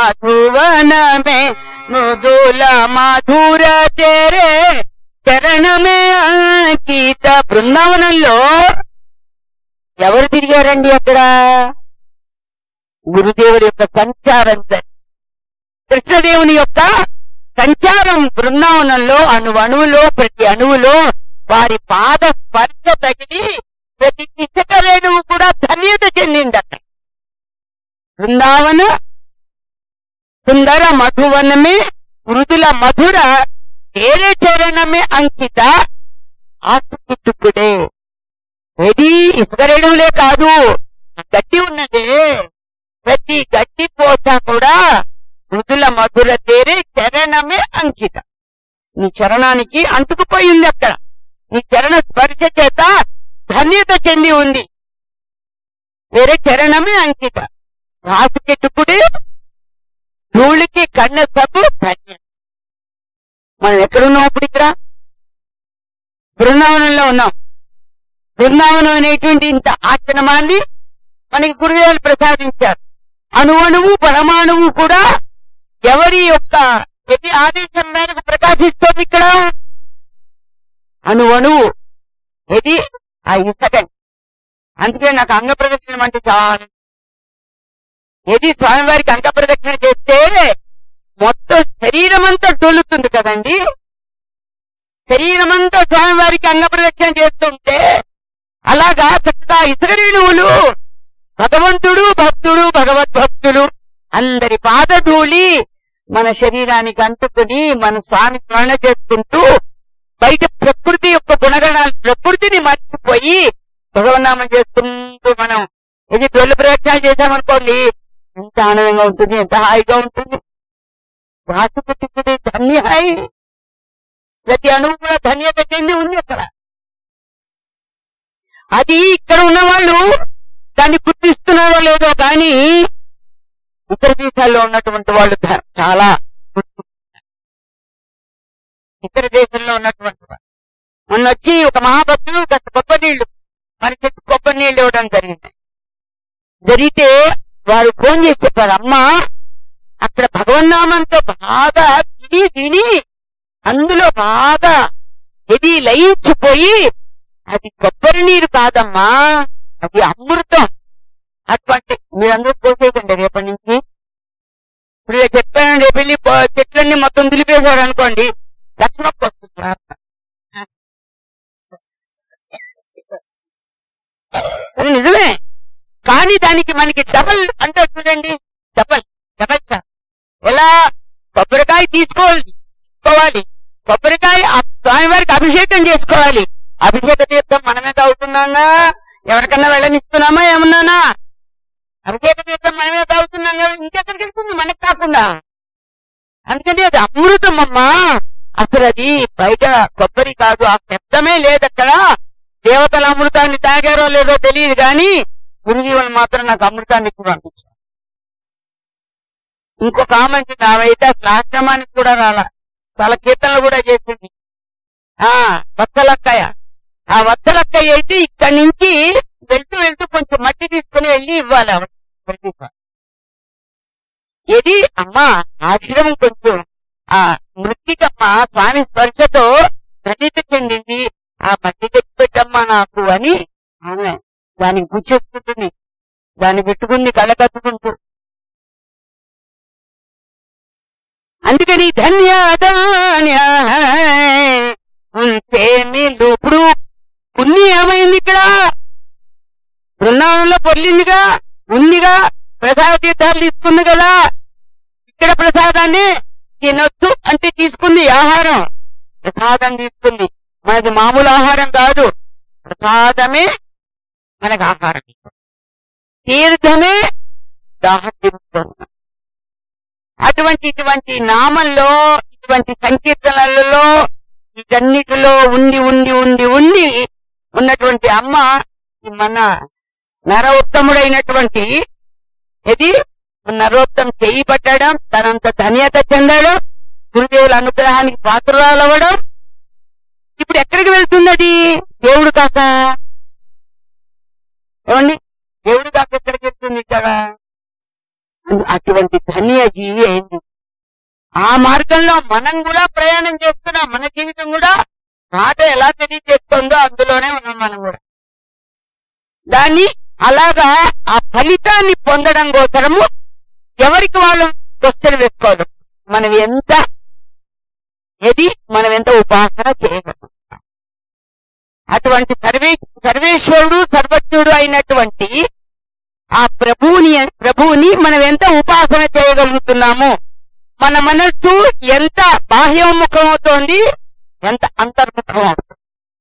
మధువనమే మృదుల మధుర తేరే చరణమే అంకిత. బృందావనంలో ఎవరు తిరిగారండి? అక్కడ గురుదేవుడి యొక్క సంచారం, కృష్ణదేవుని యొక్క సంచారం బృందావనంలో అణువణువులో ప్రతి అణువులో వారి పాద స్పర్శ తగిలి ప్రతి ఇసుక రేణువు కూడా ధన్యత చెందిందట. బృందావన సుందర మధువనమే మృదుల మధుర తేరే చరణమే అంకిత. ఆసుకుట్టుకుడే ఏది ఇసుక రేణువులే కాదు, గట్టి ఉన్నదే. ప్రతి గట్టి పోత కూడా మృదుల మధుర తేరే చరణమే అంకిత. నీ చరణానికి అంటుకుపోయింది. అక్కడ నీ చరణ స్పర్శ చేత ధన్యత చెంది ఉంది. వేరే చరణమే అంకిత. రాసుకెట్టుకుడే ధూళికి కన్న సబ్బు ధన్యత. మనం ఎక్కడున్నాం? ఇప్పుడు ఇక్కడ బృందావనంలో ఉన్నాం. బృందావనం అనేటువంటి ఇంత ఆశ్రమాన్ని మనకి గురుదేవులు ప్రసాదించారు. అణువణువు పరమాణువు కూడా ఎవరి యొక్క ప్రతి ఆదేశం మేరకు ప్రకాశిస్తోంది. ఇక్కడ అణువణువు ఇది ఆ ఇసకండి. అందుకే నాకు అంగ ప్రదక్షిణం అంటే చాలా. ఏది స్వామివారికి అంగ ప్రదక్షిణ చేస్తే మొత్తం శరీరం అంతా డొల్లుతుంది కదండి. శరీరం అంతా స్వామివారికి అంగ ప్రదక్షిణ చేస్తుంటే అలాగా చక్కగా ఇసుక రేణువులు భగవంతుడు భక్తుడు భగవద్భక్తులు అందరి పాదధూళి మన శరీరానికి అంటుకుని మన స్వామి స్మరణ చేసుకుంటూ బయట ప్రకృతి యొక్క గుణగణాలు ప్రకృతిని మర్చిపోయి భగవన్నామం చేసుకుంటూ మనం ఇది తొలి ప్రయత్నాలు చేశామనుకోండి, ఎంత ఆనందంగా ఉంటుంది, ఎంత హాయిగా ఉంటుంది. వాసుకుట్టుకుడి ధన్య హాయి. ప్రతి అణువు కూడా ధన్యత చెంది ఉంది అక్కడ. అది ఇక్కడ ఉన్న వాళ్ళు దాన్ని గుర్తిస్తున్నారో లేదో కానీ ఇతర దేశాల్లో ఉన్నటువంటి వాళ్ళు చాలా ఇతర దేశంలో ఉన్నటువంటి వాళ్ళు. మొన్న వచ్చి ఒక మహాభక్తుడు కొబ్బరి నీళ్లు మన చెట్టు కొబ్బరి నీళ్లు ఇవ్వడం జరిగితే వారు ఫోన్ చేసి చెప్పారు, అమ్మా అక్కడ భగవన్నామంతో బాగా విని అందులో బాగా ఇది లయించిపోయి అది కొబ్బరి నీరు కాదమ్మా, అది అమృతం. అటువంటి మీరందరూ పోసేయకండి రేపటి నుంచి. ఇప్పుడు చెప్పాను, రేపు వెళ్ళి చెట్లన్నీ మొత్తం దులిపేశారు అనుకోండి, లక్ష్మక్క వస్తుంది. అది నిజమే, కానీ దానికి మనకి డబల్ అంటే చూడండి, డబల్ సార్. ఎలా కొబ్బరికాయ తీసుకోవాలి, కొబ్బరికాయ స్వామివారికి అభిషేకం చేసుకోవాలి. అభిషేక తీర్థం మనమే తాగుతున్నాగా, ఎవరికన్నా వెళ్ళనిస్తున్నామా ఏమన్నానా? అభిషేక తీర్థం మనమే తాగుతున్నాం కదా, ఇంకెక్కడికి వెళ్తుంది మనకు కాకుండా. అందుకని అది అమృతం అమ్మా. అసలు అది బయట కొబ్బరి కాదు, ఆ శబ్దమే లేదు అక్కడ. దేవతల అమృతాన్ని తాగారో లేదో తెలియదు కానీ గురుజీవులు మాత్రం నాకు అమృతాన్ని ఎక్కువ అనిపించారు. ఇంకొక ఆమె ఆమెైతే అసలు ఆశ్రమానికి కూడా రాలా, చాలా కీర్తనలు కూడా చేసింది. వత్సలక్కయ్య. ఆ వత్సలక్కయ్య అయితే ఇక్కడి నుంచి వెళ్తూ కొంచెం మట్టి తీసుకుని వెళ్ళి ఇవ్వాలి ఆవిడ. ఇది అమ్మా ఆశ్రమం కొంచెం ఆ మృతికమ్మ స్వామి స్పర్శతో ప్రతీతి చెందింది. ఆ మట్టి తెచ్చి పెట్టమ్మా నాకు అని ఆమె దానికి గుచ్చేసుకుంటుంది, దాన్ని పెట్టుకుంది కళ్ళకత్తుకుంటూ. అందుకని ధన్యదాన్యసేమిలు. ఇప్పుడు పుణ్యం ఏమైంది? ఇక్కడ బృందావనంలో పొర్లిందిగా, ఉందిగా, ప్రసాద తీర్థాలు తీసుకుంది కదా. ఇక్కడ ప్రసాదాన్ని తినొద్దు అంటే తీసుకుంది, ఆహారం ప్రసాదం తీసుకుంది. మనది మామూలు ఆహారం కాదు, ప్రసాదమే మనకు ఆహారం. తీర్థమే దాహం తీరుస్తుంది. ఇటువంటి నామంలో, ఇటువంటి సంకీర్తనలలో, వీటన్నిటిలో ఉండి ఉండి ఉండి ఉండి ఉన్నటువంటి అమ్మ మన నరోత్తముడైనటువంటి ఇది నరోత్తం చేయి పట్టడం, తనంత ధన్యత చెందడం, గురుదేవుల అనుగ్రహానికి పాత్రురాలవ్వడం. ఇప్పుడు ఎక్కడికి వెళ్తుంది అది? దేవుడు కాక. ఏమండి, దేవుడు కాక ఎక్కడికి వెళ్తుంది? ఇక్కడ అటువంటి ధన్య జీవి అయింది. ఆ మార్గంలో మనం కూడా ప్రయాణం చేస్తున్నాం. మన జీవితం కూడా మాట ఎలా తెలియజేస్తుందో అందులోనే ఉన్నాం మనం కూడా. దాన్ని అలాగా ఆ ఫలితాన్ని పొందడం కోసము ఎవరికి వాళ్ళు క్వశ్చన్ వేసుకోవాలి. మనం ఎంత ఉపాసన చేయగలుగుతాం. అటువంటి సర్వేశ్వరుడు సర్వజ్ఞుడు అయినటువంటి ఆ ప్రభువుని మనం ఎంత ఉపాసన చేయగలుగుతున్నాము, మన మనస్సు ఎంత బాహ్యోన్ముఖం అవుతోంది, ఎంత అంతర్ముఖం అవుతుంది.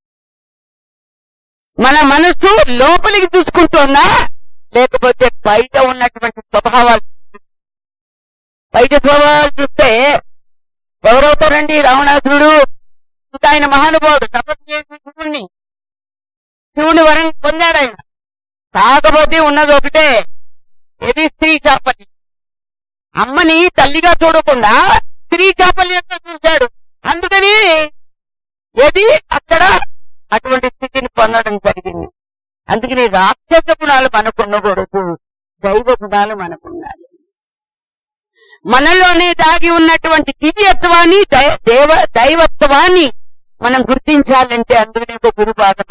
మన మనస్సు లోపలికి చూసుకుంటోందా, లేకపోతే బయట ఉన్నటువంటి స్వభావాలు? బయట స్వభావాలు చూస్తే ఎవరవుతారండి? రావణాసురుడు ఇంకా ఆయన మహానుభావుడు తపస్సు చేసి శివుని వరం పొందాడు ఆయన. కాకపోతే ఉన్నది ఒకటే, ఇది స్త్రీ చాపల్యం. అమ్మని తల్లిగా చూడకుండా స్త్రీ చాపల్యంతో చూశాడు. అందుకని ఏది అక్కడ అటువంటి స్థితిని పొందడం జరిగింది. అందుకని రాక్షస గుణాలు మనకు ఉండకూడదు, దైవ గుణాలు మనకు ఉండాలి. మనలోనే దాగి ఉన్నటువంటి దివ్యత్వాన్ని, దైవత్వాన్ని మనం గుర్తించాలంటే అందుకనే ఒక గురుపాదమ.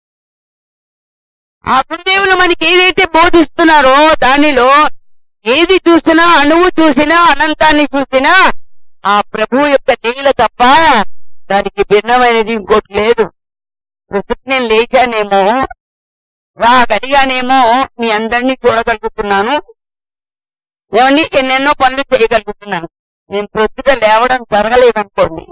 ఆ గురుదేవులు మనకి ఏదైతే బోధిస్తున్నారో దానిలో ఏది చూసినా, అణువు చూసినా, అనంతాన్ని చూసినా ఆ ప్రభు యొక్క లీల తప్ప దానికి భిన్నమైనది ఇంకోటి లేదు. ప్రస్తుతం నేను లేచానేమో, రాగలిగానేమో మీ అందరినీ చూడగలుగుతున్నాను, ఏమండి ఎన్నెన్నో పనులు చేయగలుగుతున్నాను. నేను ప్రస్తుతం లేవడం జరగలేదనుకోండి,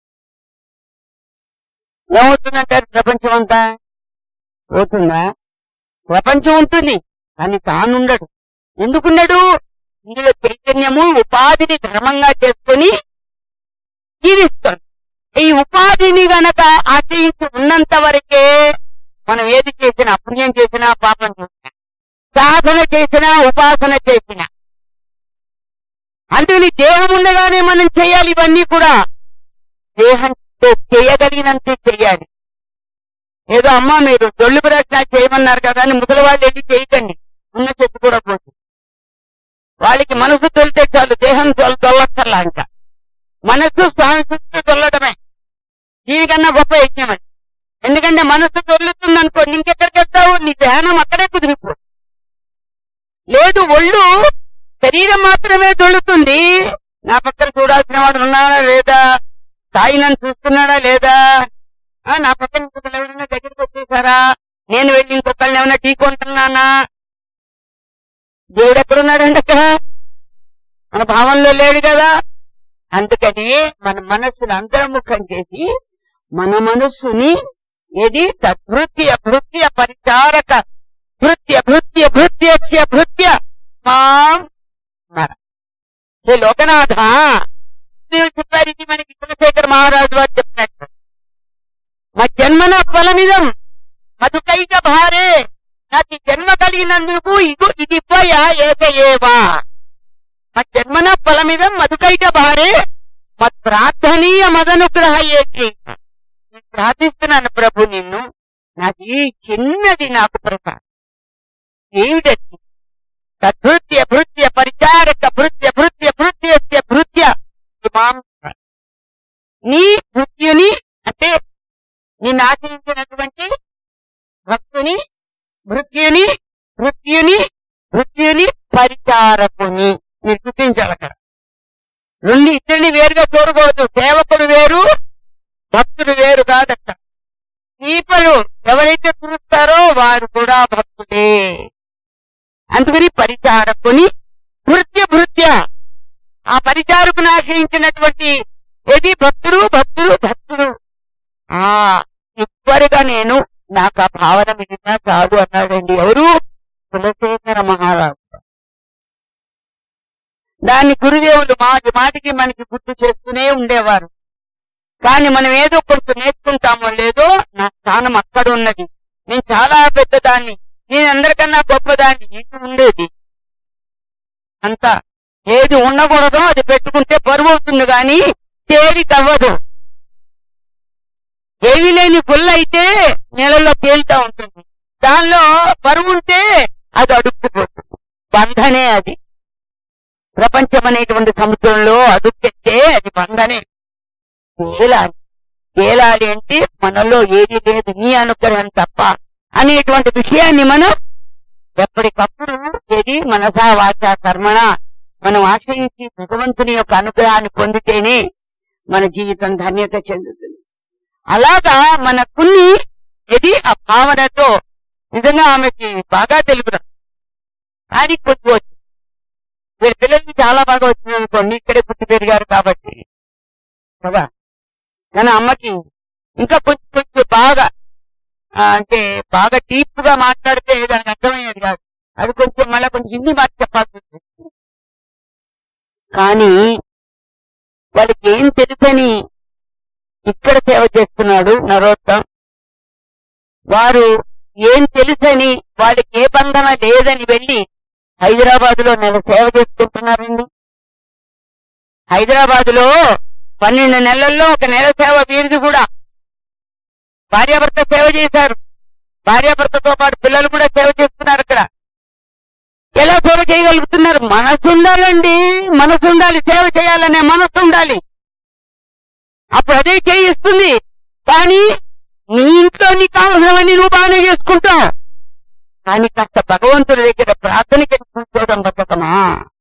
ఏమవుతుందంటారు? ప్రపంచం అంతా పోతుందా? ప్రపంచం ఉంటుంది కానీ తానుండడు. ఎందుకున్నాడు? ఇందులో చైతన్యము ఉపాధిని ధర్మంగా చేసుకుని జీవిస్తాడు. ఈ ఉపాధిని గనక ఆశ్రయించి ఉన్నంత వరకే మనం ఏది చేసినా, పుణ్యం చేసినా, పాపం చేసినా, సాధన చేసినా, ఉపాసన చేసినా, అందుకని దేహం ఉండగానే మనం చేయాలి. ఇవన్నీ కూడా దేహంతో చేయగలిగినంతే చేయాలి. ఏదో అమ్మ మీరు దొల్లి ప్రశ్న చేయమన్నారు కదా అని ముసలి వాళ్ళు వెళ్ళి చేయకండి, ఉన్న చెట్టు కూడా పోతుంది. వాళ్ళకి మనసు తొలితే చాలు, దేహం తొల్లక్కర్లా. ఇంకా మనస్సు స్వామి చుట్టూ తొల్లడమే దీనికన్నా గొప్ప యజ్ఞం అది. ఎందుకంటే మనస్సు తొల్లుతుంది అనుకో, ఇంకెక్కడికి వెళ్తావు, నీ ధ్యానం అక్కడే కుదిరిపో. లేదు, ఒళ్ళు శరీరం మాత్రమే తొలుతుంది. నా పక్కన చూడాల్సిన వాడు ఉన్నాడా లేదా, సాయి నన్ను చూస్తున్నాడా లేదా, నా పక్కన ఇంకొకళ్ళు ఎవరైనా దగ్గరికి వచ్చేసారా, నేను వెళ్ళి ఇంకొకళ్ళని ఏమైనా టీ కొంటున్నానా, దేవుడు ఎక్కడున్నాడండి అక్కడ, మన భావంలో లేడు కదా. అందుకని మన మనస్సును అంతర్ముఖం చేసి మన మనస్సుని ఏది తద్భృత్య భృత్య పరిచారక భృత్య భృత్య భృత్యస్య భృత్య మాం మర. హే లోకనాథ, చెప్పారు ఇది మనకి కులశేఖర మహారాజు వారు చెప్పినట్టు. మా జన్మన ఫలమిదం మధుకైక భారే, నాకు జన్మ కలిగినందుకు ఇది ఇవ్వయా ఏక ఏవా. మా జన్మన ఫలమిదం మధుకైక భారే మత్ ప్రార్థనీయ మదనుగ్రహ ఏకి. నేను ప్రార్థిస్తున్నాను ప్రభు నిన్ను, నాకు ఈ చిన్నది నాకు ప్రసాదం. ఏమిటది? తద్భృత్య భృత్య పరిచారక భృత్య భృత్య భృత్యస్య భృత్య మాం. నీ భృత్యుని అంటే నిన్ను ఆశ్రయించినటువంటి భక్తుని, భృత్యుని భృత్యుని భృత్యుని పరిచారకుని మీరు గుర్తించాలి అక్కడ. రెండు ఇద్దరిని వేరుగా చూడకూడదు. సేవకుడు వేరు, భక్తుడు వేరు కాదట. దీపలు ఎవరైతే చూస్తారో వారు కూడా భక్తుడే. అందుకని పరిచారకుని భృత్య భృత్య, ఆ పరిచారకుని ఆశ్రయించినటువంటి ఏది భక్తుడు భక్తుడు భక్తుడు. ఇప్పటిగా నేను నాకు ఆ భావన మిగిలినా చాలు అన్నాడండి. ఎవరు? కులశేఖర మహారాజు. దాన్ని గురుదేవులు మాటి మాటికి మనకి గుర్తు చేస్తూనే ఉండేవారు. కానీ మనం ఏదో కొంచెం నేర్చుకుంటామో లేదో, నా స్థానం అక్కడ ఉన్నది, నేను చాలా పెద్దదాన్ని, నేను అందరికన్నా గొప్పదాన్ని ఇది ఉండేది. అంతా ఏది ఉండకూడదో అది పెట్టుకుంటే బరువు అవుతుంది కానీ తేలికవ్వదు. ఏమీ లేని గుల్ల అయితే నీళ్ళలో తేలుతా ఉంటుంది, దానిలో బరువు ఉంటే అది అడుక్కుపోతుంది. బంధనే అది. ప్రపంచం అనేటువంటి సముద్రంలో అడుక్కెత్తే అది బంధనే. తేలాలి. తేలాలి అంటే మనలో ఏది లేదు, నీ అనుగ్రహం తప్ప అనేటువంటి విషయాన్ని మనం ఎప్పటికప్పుడు ఏది మనసా వాచా కర్మణ మనం ఆశ్రయించి భగవంతుని యొక్క అనుగ్రహాన్ని పొందితేనే మన జీవితం ధన్యత చెందుతుంది. అలాగా మనకున్ని ఇది ఆ భావనతో నిజంగా ఆమెకి బాగా తెలుగు అది కొంచెం వచ్చింది. వీళ్ళ పిల్లలకి చాలా బాగా వచ్చింది అనుకోండి, ఇక్కడే పుట్టి పెరిగారు కాబట్టి కదా. కానీ అమ్మకి ఇంకా కొంచెం కొంచెం బాగా అంటే బాగా డీప్ గా మాట్లాడితే దానికి అర్థమయ్యేది కాదు. అది కొంచెం మళ్ళీ కొంచెం హిందీ మాట చెప్పాల్సి వచ్చింది. కానీ వాళ్ళకి ఏం తెలుసని ఇక్కడ సేవ చేస్తున్నాడు నరోత్తం. వారు ఏం తెలుసని, వాళ్ళకి ఏ బంధన లేదని వెళ్ళి హైదరాబాద్ లో నెల సేవ చేసుకుంటున్నారండి. హైదరాబాద్ లో 12 నెలల్లో ఒక నెల సేవ వీరిది కూడా. భార్యాభర్త సేవ చేశారు, భార్యాభర్తతో పాటు పిల్లలు కూడా సేవ చేస్తున్నారు అక్కడ. ఎలా సేవ చేయగలుగుతున్నారు? మనసు ఉండాలండి, మనసు ఉండాలి. సేవ చేయాలనే మనసు ఉండాలి, అప్పుడు అదే చేయిస్తుంది. కానీ నీ ఇంట్లో నీకు కావలసినవన్నీ నువ్వు బాగానే చేసుకుంటావు, కానీ కాస్త భగవంతుడి దగ్గర ప్రార్థనకి కూర్చోవడం బతకమా?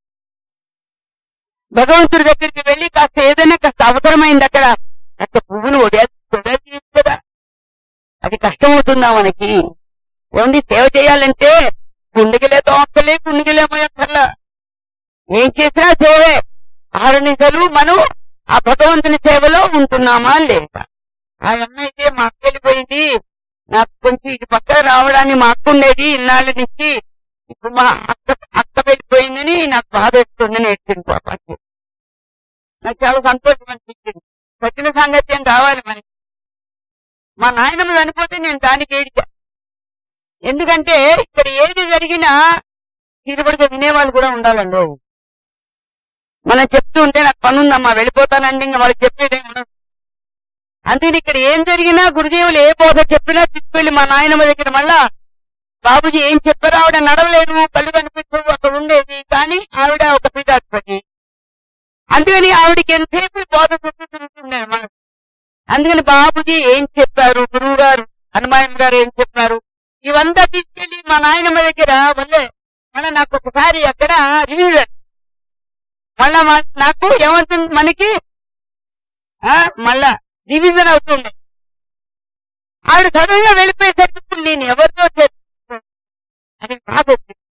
భగవంతుడి దగ్గరికి వెళ్ళి కాస్త ఏదైనా కాస్త అవసరమైంది అక్కడ కాస్త పువ్వులు ఒడేసి కదా, అది కష్టమవుతుందా మనకి? ఏమండి, సేవ చేయాలంటే గుండెగిలే తోక్కలే, గుండెగిలే మోయక్కర్లా, ఏం చేసినా సేవే. 6 నిమిషాలు మనం ఆ భగవంతుని సేవలో ఉంటున్నామా లేదా? ఆ అమ్మాయితే మా అక్క వెళ్ళిపోయింది, నాకు కొంచెం ఇది పక్కన రావడాన్ని మా అక్క ఉండేది ఇన్నాళ్ళ నుంచి, ఇప్పుడు మా అక్క వెళ్ళిపోయిందని నాకు బాధ వస్తుందని ఏడ్చింది పాపకి. నాకు చాలా సంతోషం అనిపించింది. సచిన సాంగత్యం కావాలి మనకి. మా నాయనమ్మ చనిపోతే నేను దానికి ఏడిచా. ఎందుకంటే ఇక్కడ ఏది జరిగినా తీరుబడిగా వినేవాళ్ళు కూడా ఉండాలండి. మనం చెప్తూ ఉంటే నాకు పని ఉందమ్మా వెళ్ళిపోతానండి, ఇంకా వాళ్ళకి చెప్పేదే ఉండదు. అందుకని ఇక్కడ ఏం జరిగినా గురుదేవులు ఏ బోధ చెప్పినా తీసుకెళ్లి మా నాయనమ్మ దగ్గర మళ్ళా బాబుజీ ఏం చెప్పారు, ఆవిడ నడవలేదు, కళ్ళు కనిపించవు, అక్కడ ఉండేది. కానీ ఆవిడ ఒక పీఠాధిపతి, అందుకని ఆవిడకి ఎంతసేపు బోధ చుట్టూ తిరుగుతుండే మనకు. అందుకని బాబుజీ ఏం చెప్పారు, గురువు గారు హనుమాన్ గారు ఏం చెప్పారు, ఇవంతా తీసుకెళ్లి మా నాయనమ్మ దగ్గర మళ్ళీ నాకు ఒకసారి అక్కడ రివ్యూజన్ మళ్ళా నాకు ఏమవుతుంది, మనకి మళ్ళా రివిజన్ అవుతుండే. ఆవిడ సడన్ గా వెళ్ళిపోయేసరికి నేను ఎవరితో అని బాధ.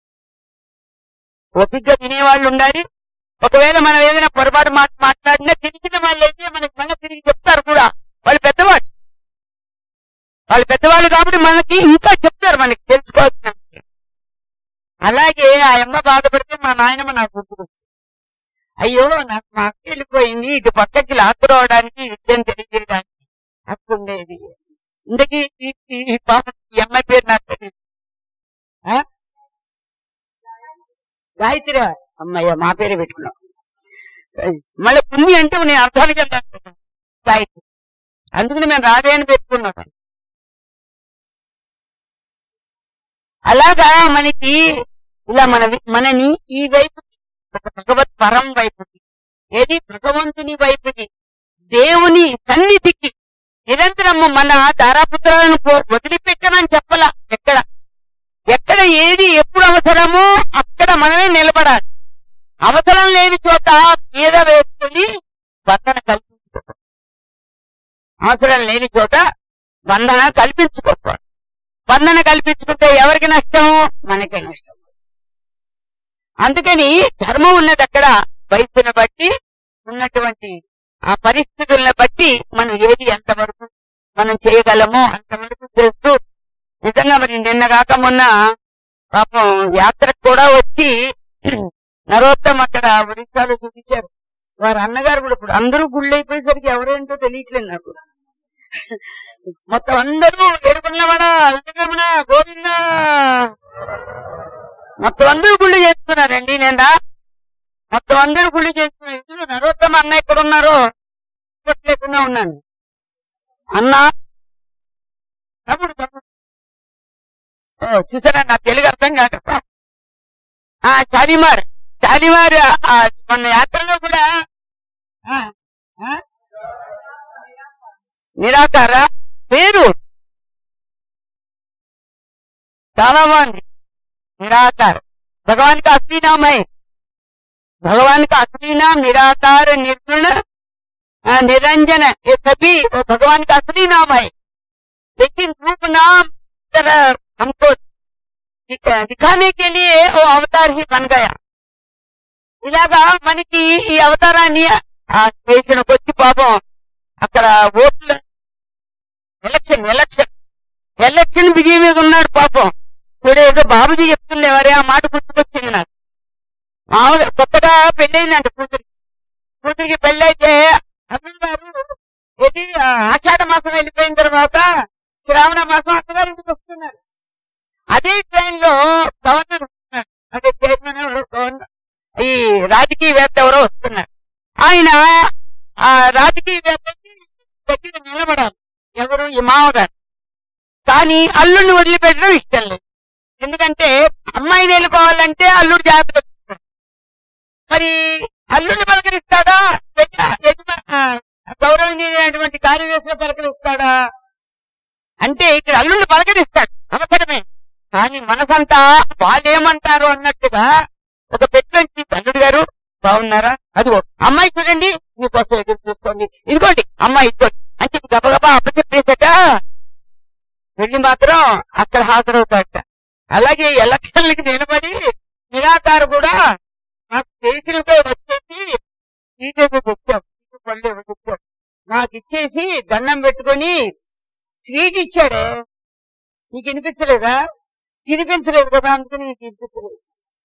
ఓపిగ్గా వినేవాళ్ళు ఉండాలి. ఒకవేళ మనం ఏదైనా పొరపాటు మాట్లాడినా తెలిసిన వాళ్ళు అయితే మనకి మళ్ళీ తిరిగి చెప్తారు కూడా. వాళ్ళు పెద్దవాళ్ళు కాబట్టి మనకి ఇంకా చెప్తారు, మనకి తెలుసుకోవాల్సిన. అలాగే ఆ అమ్మ బాధపడితే మా నాయనమ్మ నాకు గుర్తుకొచ్చింది. అయ్యో నాకు మా అక్క వెళ్ళిపోయింది, ఇటు పక్కకి లాక్కురావడానికి, విషయం తెలియజేయడానికి హక్కుండేది. ఇంతకీ ఈ అమ్మాయి పేరు నాకు తెలియదు. గాయత్రి అమ్మాయి మా పేరే పెట్టుకున్నాం. మళ్ళీ పుణ్య అంటే నేను అర్థానికి వెళ్తాను గాయత్రి, అందుకని మేము రాధే అని పెట్టుకున్నాం. అలాగా మనకి ఇలా మనని ఈ వైపు ఒక భగవత్ పరం వైపుకి, ఏది భగవంతుని వైపుకి, దేవుని సన్నిధికి నిరంతరము మన తారాపుత్రాలను వదిలిపెట్టమని చెప్పలా. ఎక్కడ ఏది ఎప్పుడు అవసరమో అక్కడ మనమే నిలబడాలి. అవసరం లేని చోట మీద వేసుకుని బంధన కల్పించుకోవాలి. అవసరం లేని చోట బంధన కల్పించుకోవాలి. బంధన కల్పించుకుంటే ఎవరికి నష్టము? మనకే నష్టం. అందుకని ధర్మం ఉన్నది అక్కడ వయసును బట్టి, ఉన్నటువంటి ఆ పరిస్థితులను బట్టి మనం ఏది ఎంతవరకు మనం చేయగలమో అంతవరకు చేస్తూ, నిజంగా మరి నిన్న కాక మొన్న పాపం యాత్రకు కూడా వచ్చి నరోత్తం అక్కడ ఒరిస్సాలో చూపించారు. వారి అన్నగారు కూడా ఇప్పుడు అందరూ గుళ్ళు అయిపోయేసరికి ఎవరేంటో తెలియట్లేదు నాకు. మొత్తం అందరూ ఏడుకొండలవాడ, వెంకటరమణ, గోవింద, మొత్తం అందరూ గుళ్ళు చేస్తున్నారండి. నేను మొత్తం అందరూ గుళ్ళు చేస్తున్నారు. ఇందులో నరోత్తమ అన్న ఎక్కడ ఉన్నారో లేకుండా ఉన్నాను. అన్నా తమ్ముడు చూసారా, నా తెలుగు అర్థం కాక చాలిమార్ మన యాత్రలో కూడా నిరాకార పేరు చాలా బాగుంది. निराकार भगवान का असली नाम है, भगवान का असली नाम निराकार, निर्गुण, निरंजन, ये सभी वो भगवान का असली नाम है. लेकिन रूप नाम हमको दिखाने के लिए वो अवतार ही बन गया. ఇలాగా మనకి ఈ అవతారాన్ని చేసినకు వచ్చి పాపం అక్కడ ఓట్లు ఎలక్షన్ బిజీ మీద ఉన్నాడు పాపం. ఇప్పుడు ఏదో బాబుజీ చెప్తుండేవారే, ఆ మాట గుర్తుకొచ్చింది నాకు. మామూలు కొత్తగా పెళ్ళయిందంట కూతురికి పెళ్ళైతే అల్లుడు గారు ఏది ఆషాఢ మాసం వెళ్ళిపోయిన తర్వాత శ్రావణ మాసం అత్తగారు ఇంటికి వస్తున్నారు. అదే ట్రైన్ లో గవర్నర్ వస్తున్నారు, అదే చైర్మన్ గవర్నర్, ఈ రాజకీయవేత్త ఎవరో వస్తున్నారు. ఆయన ఆ రాజకీయవేత్తకి దగ్గర నిలబడాలి. ఎవరు? ఈ మామగారు. కానీ అల్లుడిని వదిలిపెట్టడం ఇష్టం లేదు. ఎందుకంటే అమ్మాయిని వెళ్ళుకోవాలంటే అల్లుడు జాగ్రత్త. మరి అల్లుడిని పలకరిస్తాడా, గౌరవనీయమైనటువంటి కార్యదర్శిని పలకరిస్తాడా అంటే ఇక్కడ అల్లుడిని పలకరిస్తాడు, అవసరమే. కానీ మనసంతా వాళ్ళేమంటారు అన్నట్టుగా ఒక పెట్టుబడి, అల్లుడు గారు బాగున్నారా, అదిగో అమ్మాయి చూడండి మీకోసం ఎదురు చూస్తుంది, ఇదిగోండి అమ్మాయి ఇదిగోండి అని చెప్పి గబగబా అప్పచెప్పేసట వెళ్ళి మాత్రం అక్కడ హాజరవుతాడట. అలాగే ఎలక్షన్లకి నిలబడి నిరాకారు కూడా నాకు కేసులతో వచ్చేసి సీటేదో తెచ్చాడు, పళ్ళు తెచ్చాడు, నాకు ఇచ్చేసి దండం పెట్టుకొని స్వీట్ ఇచ్చాడే. నీకు వినిపించలేదా? తినిపించలేదు కదా, అందుకని నీకు వినిపించలేదు.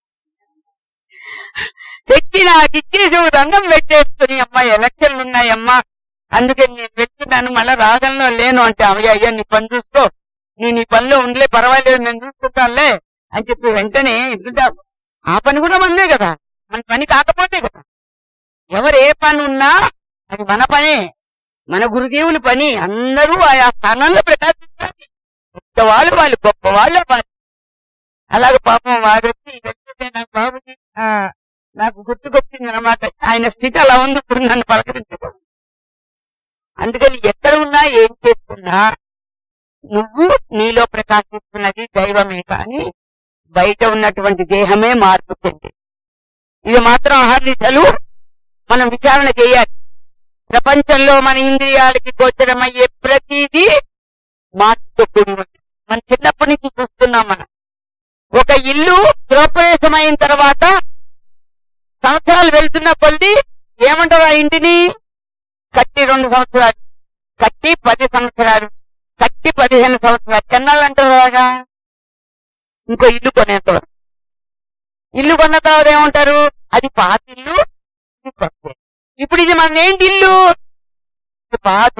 తెచ్చి నాకు ఇచ్చేసి దండం పెట్టేసుకుని, అమ్మా ఎలక్షన్లు ఉన్నాయమ్మా అందుకని నేను వెళ్తున్నాను, మళ్ళా రాగంలో లేను అంటే, అయ్యా నీ పని చూసుకో, నీ పనిలో ఉండలే, పర్వాలేదు నేను చూసుకుంటానులే అని చెప్పి వెంటనే ఎందుకంటే ఆ పని కూడా మనదే కదా, మన పని కాకపోతే కదా. ఎవరు ఏ పని ఉన్నా అది మన పనే. మన గురుదేవుల పని అందరూ ఆయా స్థానాల్లో ప్రకాశించాలి. పెద్దవాళ్ళు వాళ్ళు, గొప్ప వాళ్ళు వాళ్ళు. అలాగే పాపం వారు వచ్చి వెళ్తుంటే నాకు బాబుజీ నాకు గుర్తుకొచ్చింది అనమాట. ఆయన స్థితి అలా ఉంది ఇప్పుడు నన్ను పలకరించడం. అందుకని ఎక్కడ ఉన్నా ఏం చేస్తున్నా నువ్వు నీలో ప్రకాశిస్తున్నది దైవమే కానీ బయట ఉన్నటువంటి దేహమే మార్పు చెంది. ఇది మాత్రం అహర్నిశలు మనం విచారణ చేయాలి. ప్రపంచంలో మన ఇంద్రియాలకి గోచరమయ్యే ప్రతిదీ మార్పుతో కూడి ఉంటుంది. మనం చిన్నప్పటి నుంచి చూస్తున్నాం. మనం ఒక ఇల్లు గృహప్రవేశమైన తర్వాత సంవత్సరాలు వెళ్తున్న కొద్ది ఏమంటారు ఆ ఇంటిని? కట్టి 2 సంవత్సరాలు, కట్టి 10 సంవత్సరాలు, కట్టి 15 సంవత్సరాలు చెన్నాలంటారు అలాగా. ఇంకో ఇల్లు కొనేంతవరకు. ఇల్లు కొన్న తర్వాత ఏమంటారు? అది పాత ఇల్లు, ఇది కొత్త. ఇప్పుడు ఇది మన ఏంటి ఇల్లు? ఇది పాత.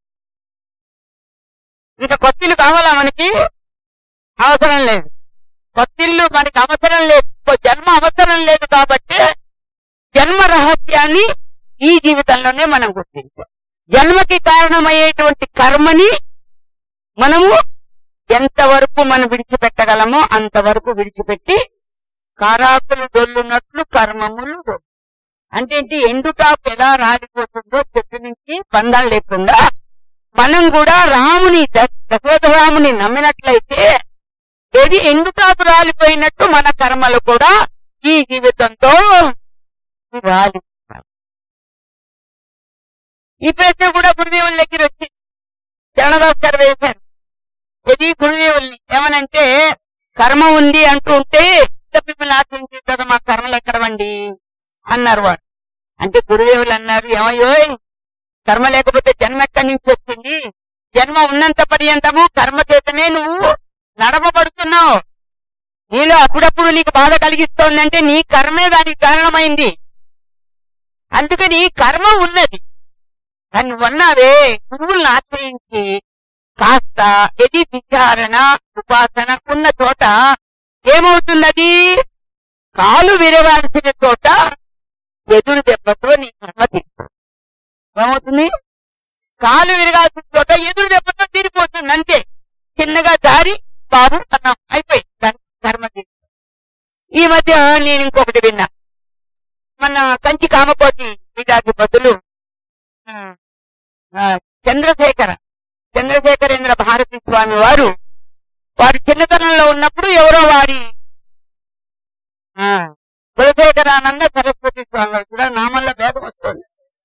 ఇంకా కొత్త ఇల్లు కావాలా మనకి? అవసరం లేదు. కొత్త ఇల్లు మనకి అవసరం లేదు. జన్మ అవసరం లేదు. కాబట్టి జన్మ రహస్యాన్ని ఈ జీవితంలోనే మనం గుర్తించాం. జన్మకి కారణమయ్యేటువంటి కర్మని మనము ఎంతవరకు మనం విడిచిపెట్టగలమో అంతవరకు విడిచిపెట్టి కారాకులు దొల్లున్నట్లు కర్మములు అంటే ఏంటి? ఎండుటాకు ఎలా రాలిపోతుందో చెట్టు నుంచి బంధాలు లేకుండా మనం కూడా రాముని దశరథ రాముని నమ్మినట్లయితే ఏది ఎండుటాకు రాలిపోయినట్టు మన కర్మలు కూడా ఈ జీవితంతో రాలి. ఈ ప్రశ్న కూడా గురుదేవుల దగ్గర వచ్చి చరణదాస్ గారు వేశారు. ఇది గురుదేవుల్ని ఏమనంటే కర్మ ఉంది అంటూ ఉంటే మిమ్మల్ని ఆశ్రయించే కదా మా కర్మలు ఎక్కడవండి అన్నారు వాడు. అంటే గురుదేవులు అన్నారు, ఏమయ్యో కర్మ లేకపోతే జన్మ ఎక్కడి నుంచి వచ్చింది? జన్మ ఉన్నంత పర్యంతము కర్మ చేతనే నువ్వు నడపబడుతున్నావు. నీలో అప్పుడప్పుడు నీకు బాధ కలిగిస్తోందంటే నీ కర్మే దానికి కారణమైంది. అందుకని కర్మ ఉన్నది. దాన్ని ఉన్నావే గురువులను ఆశ్రయించి కాస్త ఎది విచారణ ఉపాసన ఉన్న చోట ఏమవుతున్నది? కాలు విరవాల్సిన చోట ఎదురు దెబ్బతో నీ కర్మ తీరుతుంది. ఏమవుతుంది? కాలు విరగాల్సిన చోట ఎదురు దెబ్బతో తీరిపోతుంది. అంతే. చిన్నగా దారి బాబు అన్నాం, అయిపోయి దానికి కర్మ తీరుతుంది. ఈ మధ్య నేను ఇంకొకటి విన్నా. మన కంచి కామకోటి పీఠాధిపతులు చంద్రశేఖరేంద్ర భారతి స్వామి వారు చిన్నతనంలో ఉన్నప్పుడు ఎవరో వారి కులశేఖరానంద సరస్వతి స్వామి వారు కూడా నామంలో భేదం వస్తుంది.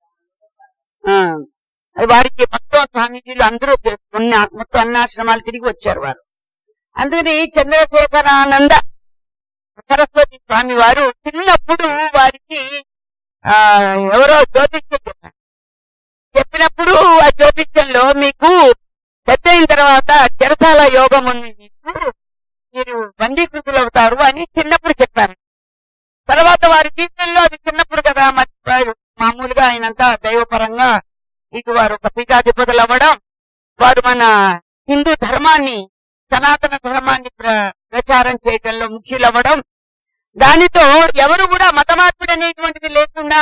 వారికి మొత్తం స్వామీజీలు అందరూ మొత్తం అన్నాశ్రమాలు తిరిగి వచ్చారు వారు. అందుకని చంద్రశేఖరానంద సరస్వతి స్వామి వారు చిన్నప్పుడు వారికి ఎవరో జ్యోతిష్యం చెప్పినప్పుడు ఆ జ్యోతిష్యంలో మీకు పెద్ద అయిన తర్వాత చెరసాల యోగం ఉంది, మీరు బందీకృతులు అవుతారు అని చిన్నప్పుడు చెప్పారు. తర్వాత వారి జీవితంలో అది చిన్నప్పుడు కదా మర్చిపోయారు. మామూలుగా ఆయనంతా దైవపరంగా ఇటు వారు ఒక పీఠాధిపతులు అవ్వడం, వారు మన హిందూ ధర్మాన్ని సనాతన ధర్మాన్ని ప్రచారం చేయడంలో ముఖ్యులు అవ్వడం, దానితో ఎవరు కూడా మతమార్పిడి అనేటువంటిది లేకుండా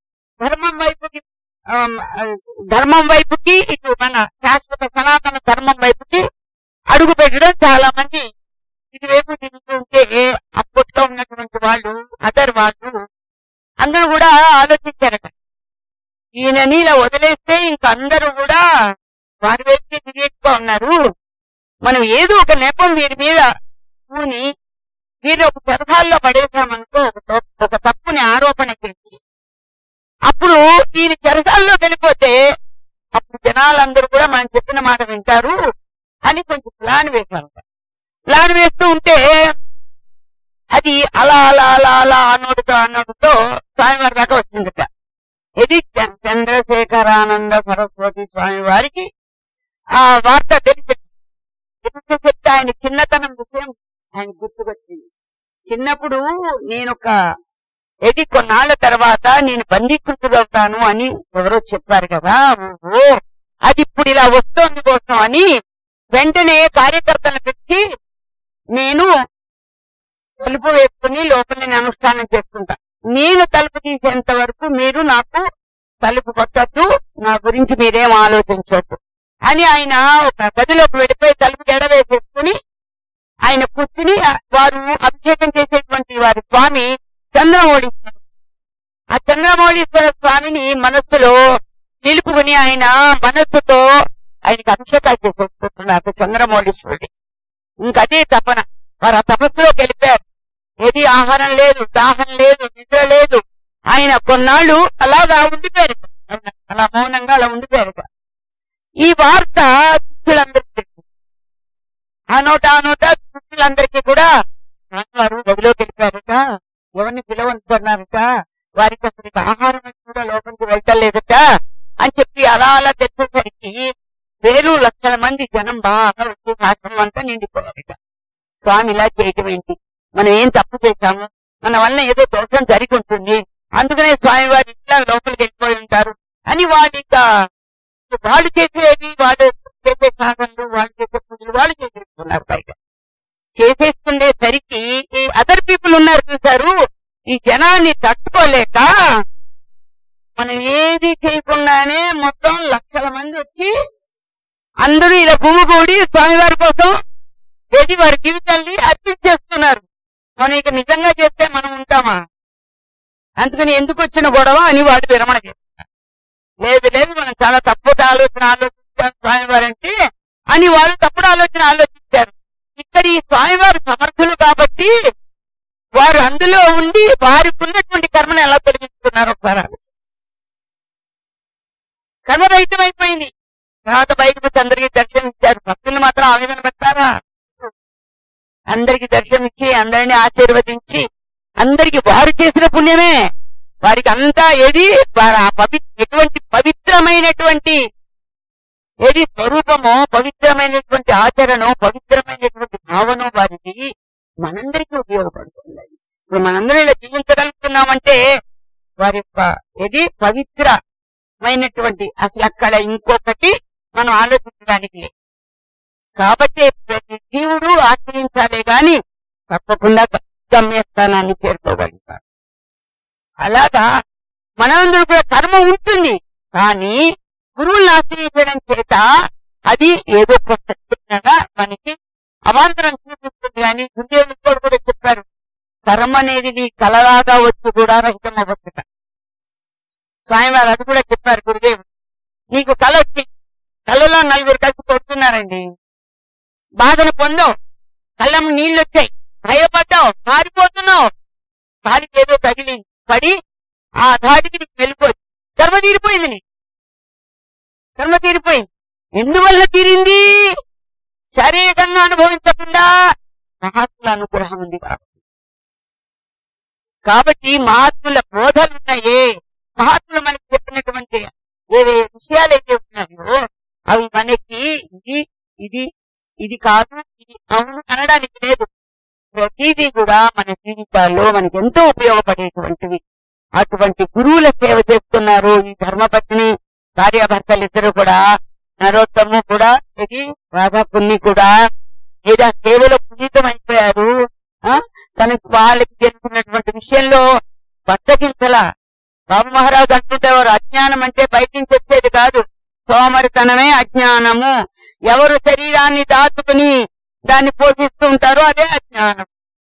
ధర్మం వైపుకి ఇటు మన శాశ్వత సనాతన ధర్మం వైపుకి అడుగు పెట్టడం చాలా మంది ఇటువైపు తిరుగుతుంటే అప్పట్లో ఉన్నటువంటి వాళ్ళు వాళ్ళు అందరూ కూడా ఆలోచించారట, ఈయనని ఇలా వదిలేస్తే ఇంక అందరూ కూడా వారి వైపుకి తిరిగేట్టుగా ఉన్నారు, మనం ఏదో ఒక నెపం వీరి మీద పూని వీరు ఒక చెరసాల్లో పడేసామనుకో, ఒక తప్పుని ఆరోపణ చేసి అప్పుడు ఈయన చెరసాల్లో వెళ్ళిపోతే అప్పుడు జనాలందరూ కూడా మనం చెప్పిన మాట వింటారు అని కొంచెం ప్లాన్ వేశారు. ప్లాన్ వేస్తూ ఉంటే అది అలా అలా అలా అలా అన్నోడుతో స్వామివారి దాకా వచ్చిందట. ఇది చంద్రశేఖరానంద సరస్వతి స్వామి వారికి ఆ వార్త తెలిసి చెప్తే ఆయన చిన్నతనం విషయం ఆయన గుర్తుకొచ్చింది. చిన్నప్పుడు కొన్నాళ్ల తర్వాత నేను బందీకృతుడవుతాను అని ఎవరో చెప్పారు కదా, ఓహో అది ఇప్పుడు ఇలా వస్తోంది కోసం అని వెంటనే కార్యకర్తలు పెట్టి నేను తలుపు వేసుకుని లోపల అనుష్ఠానం చేసుకుంటా, నేను తలుపు తీసేంత వరకు మీరు నాకు తలుపు కొట్టద్దు, నా గురించి మీరేం ఆలోచించొద్దు అని ఆయన ఒక గదిలోకి వెళ్ళిపోయి తలుపు గెడవేసేసుకుని ఆయన కూర్చుని వారు అభిషేకం చేసేటువంటి వారి స్వామి చంద్రమౌళీశ్వర, ఆ చంద్రమౌళీశ్వర స్వామిని మనస్సులో నిలుపుకుని ఆయన మనస్సుతో ఆయనకి అభిషేకాలు చేసేసుకుంటున్నారు చంద్రమౌళీశ్వరుడి. ఇంకదే తపన. వారు ఆ తపస్సులోకి వెళ్ళిపోయారు. ఏది ఆహారం లేదు, దాహం లేదు, నిద్ర లేదు. ఆయన కొన్నాళ్ళు అలాగా ఉండిపోయారు, అలా మౌనంగా అలా ఉండిపోయారు. ఈ వార్త శిష్యులందరికీ, ఆ నోట శిష్యులందరికీ కూడా వారు గదిలోకి వెళ్ళిపోయారట, ఎవరిని పిలవనుకున్నారట, వారికి అసలు ఆహారం కూడా లోపలికి వెళ్ళలేదట అని చెప్పి అలా అలా తెచ్చేసరికి 1,000 లక్షల మంది జనం బాగా వచ్చి ఆశ్రమం అంతా నిండిపోయారట. స్వామి ఇలా చేయటం ఏంటి, మనం ఏం తప్పు చేశాము, మన వల్ల ఏదో దోషం జరిగి ఉంటుంది, అందుకనే స్వామి వారు ఇట్లా లోపలికి వెళ్ళిపోయి ఉంటారు అని వాళ్ళు చేసేది, వాళ్ళు చేసే సాధనలు, వాళ్ళు చేసే పూజలు వాళ్ళు చేసేస్తున్నారు. బయట చేసేస్తుండేసరికి ఈ అదర్ పీపుల్ ఉన్నారు చూసారు, ఈ జనాన్ని తట్టుకోలేక మనం ఏది చేయకుండానే మొత్తం లక్షల మంది వచ్చి అందరూ ఇలా గుమిగూడి స్వామివారి కోసం ఏది వారి జీవితాన్ని అర్పించేస్తున్నారు. మనం ఇక నిజంగా చేస్తే మనం ఉంటామా, అందుకని ఎందుకు వచ్చిన గొడవ అని వాళ్ళు విరమణ చేస్తున్నారు. లేదు మనం చాలా తప్పుడు ఆలోచించాం స్వామివారంటే అని వాళ్ళు తప్పుడు ఆలోచించారు. ఇక్కడ ఈ స్వామివారు సమర్థులు కాబట్టి వారు అందులో ఉండి వారికి ఉన్నటువంటి కర్మను ఎలా తొలగించుకున్నారు ఒకసారి ఆలోచన. కర్మరహితం అయిపోయింది. తర్వాత బయటకు వచ్చి అందరికీ దర్శనమిచ్చారు. భక్తులు మాత్రం ఆవేదన పెట్టారా, అందరికి దర్శనమిచ్చి అందరినీ ఆశీర్వదించి అందరికి వారు చేసిన పుణ్యమే వారికి అంతా ఏది ఎటువంటి పవిత్రమైనటువంటి ఏది స్వరూపమో, పవిత్రమైనటువంటి ఆచరణో, పవిత్రమైనటువంటి భావనో వారికి మనందరికీ ఉపయోగపడుతుంది. ఇప్పుడు మనందరం ఇలా జీవించగలుగుతున్నామంటే వారి యొక్క ఏది పవిత్రమైనటువంటి అసలు అక్కడ ఇంకొకటి మనం ఆలోచించడానికి లేదు. కాబట్టి ప్రతి జీవుడు ఆశ్రయించాలే గాని తప్పకుండా గమ్యస్థానాన్ని చేరుకోగలుగుతారు. అలాగా మనందరూ కూడా కర్మ ఉంటుంది, కానీ గురువులను ఆశ్రయించడం చేత అది ఏదో కొత్తగా మనకి అవాంతరం చూపిస్తుంది. అని గురుదేవుడు కూడా చెప్పారు, కర్మ అనేది నీ కలలాగా వచ్చి కూడా రహితం అవ్వచ్చుట. స్వామివారు అది కూడా చెప్పారు గురుదేవుడు. నీకు కళ వచ్చి కళ్ళలో 4 కలిసి కొడుతున్నారండి, బాధను పొందావు, కళ్ళం నీళ్ళు వచ్చాయి, భయపడ్డావు, పారిపోతున్నావు, కాలికి ఏదో తగిలి పడి ఆ ధాటికి నీకు వెళ్ళిపోయింది, కర్మ తీరిపోయింది. నీ కర్మ తీరిపోయింది. ఎందువల్ల తీరింది? శారీరకంగా అనుభవించకుండా మహాత్ముల అనుగ్రహం ఉంది కాబట్టి మహాత్ముల బోధలున్నాయే, మహాత్ములు మనకి చెప్పినటువంటి ఏ విషయాలు అయితే ఉన్నాయో అవి మనకి ఇది కాదు, ఇది అవును అనడానికి లేదు. ప్రతిదీ కూడా మన జీవితాల్లో మనకి ఎంతో ఉపయోగపడేటువంటివి. అటువంటి గురువుల సేవ చేస్తున్నారు ఈ ధర్మపత్ని భార్యాభర్తలిద్దరూ కూడా. నరోత్తము కూడా ఇది రాధాపుణ్ణి కూడా ఏదో సేవలో పునీతం అయిపోయారు. తనకు వాళ్ళకి తెలిసినటువంటి విషయంలో బద్దకించల. బాబు మహారాజు అంటుండేవారు, అజ్ఞానం అంటే బయట నుంచి వచ్చేది కాదు, సోమరితనమే అజ్ఞానము. ఎవరు శరీరాన్ని దాచుకుని దాన్ని పోషిస్తూ ఉంటారో అదే అజ్ఞానం.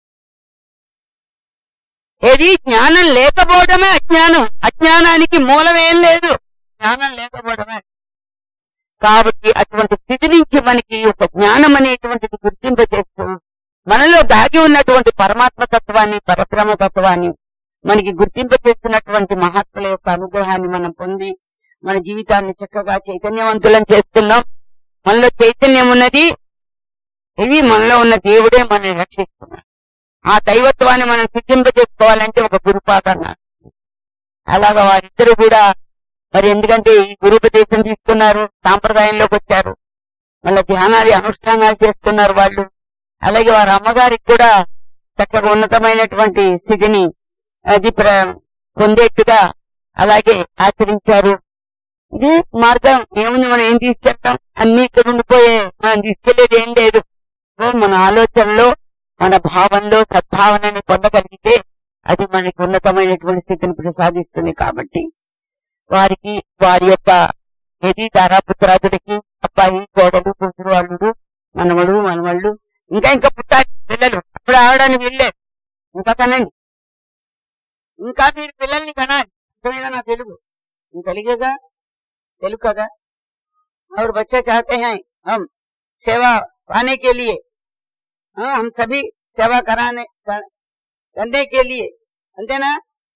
ఏది జ్ఞానం లేకపోవడమే అజ్ఞానం. అజ్ఞానానికి మూలం ఏం లేదు, జ్ఞానం లేకపోవడమే. కాబట్టి అటువంటి స్థితి నుంచి మనకి ఒక జ్ఞానం అనేటువంటిది గుర్తింపు చేస్తూ మనలో దాగి ఉన్నటువంటి పరమాత్మ తత్వాన్ని, పరబ్రహ్మ తత్వాన్ని మనకి గుర్తింపు చేస్తున్నటువంటి మహాత్ముల యొక్క అనుగ్రహాన్ని మనం పొంది మన జీవితాన్ని చక్కగా చైతన్యవంతులం చేస్తున్నాం. మనలో చైతన్యం ఉన్నది, ఇది మనలో ఉన్న దేవుడే మనల్ని రక్షిస్తున్నాడు. ఆ దైవత్వాన్ని మనం సిద్ధింప చేసుకోవాలంటే ఒక గురుపాదన. అలాగా వారిద్దరూ కూడా మరి ఎందుకంటే ఈ గురుపదేశం తీసుకున్నారు, సాంప్రదాయంలోకి వచ్చారు, వాళ్ళ ధ్యానాది అనుష్ఠానాలు చేస్తున్నారు వాళ్ళు. అలాగే వారి అమ్మగారికి కూడా చక్కగా ఉన్నతమైనటువంటి స్థితిని అది పొందేట్టుగా అలాగే ఆచరించారు. ఇది మార్గం. ఏముంది, మనం ఏం తీసుకెళ్తాం, అన్ని ఇక్కడ ఉండిపోయే, మనం తీసుకెళ్లేది ఏం లేదు. మన ఆలోచనలో, మన భావంలో సద్భావనని పొందగలిగితే అది మనకి ఉన్నతమైనటువంటి స్థితిని ప్రసాదిస్తుంది. కాబట్టి వారికి వారి యొక్క ఏది ధారాపుత్రాదులకి అబ్బాయి కోడలు కూతురు అల్లుడు మనవళ్ళు ఇంకా పుట్టాలి పిల్లలు. అప్పుడు ఆవడానికి వెళ్ళలేదు. ఇంకా కనండి, ఇంకా మీరు పిల్లల్ని కనాలి. అర్థమైనా నా తెలుగు తెలుగేగా, తెలుగు కదా. और बच्चे चाहते हैं हम सेवा पाने के लिए, हम सभी सेवा करने के लिए, అంతేనా?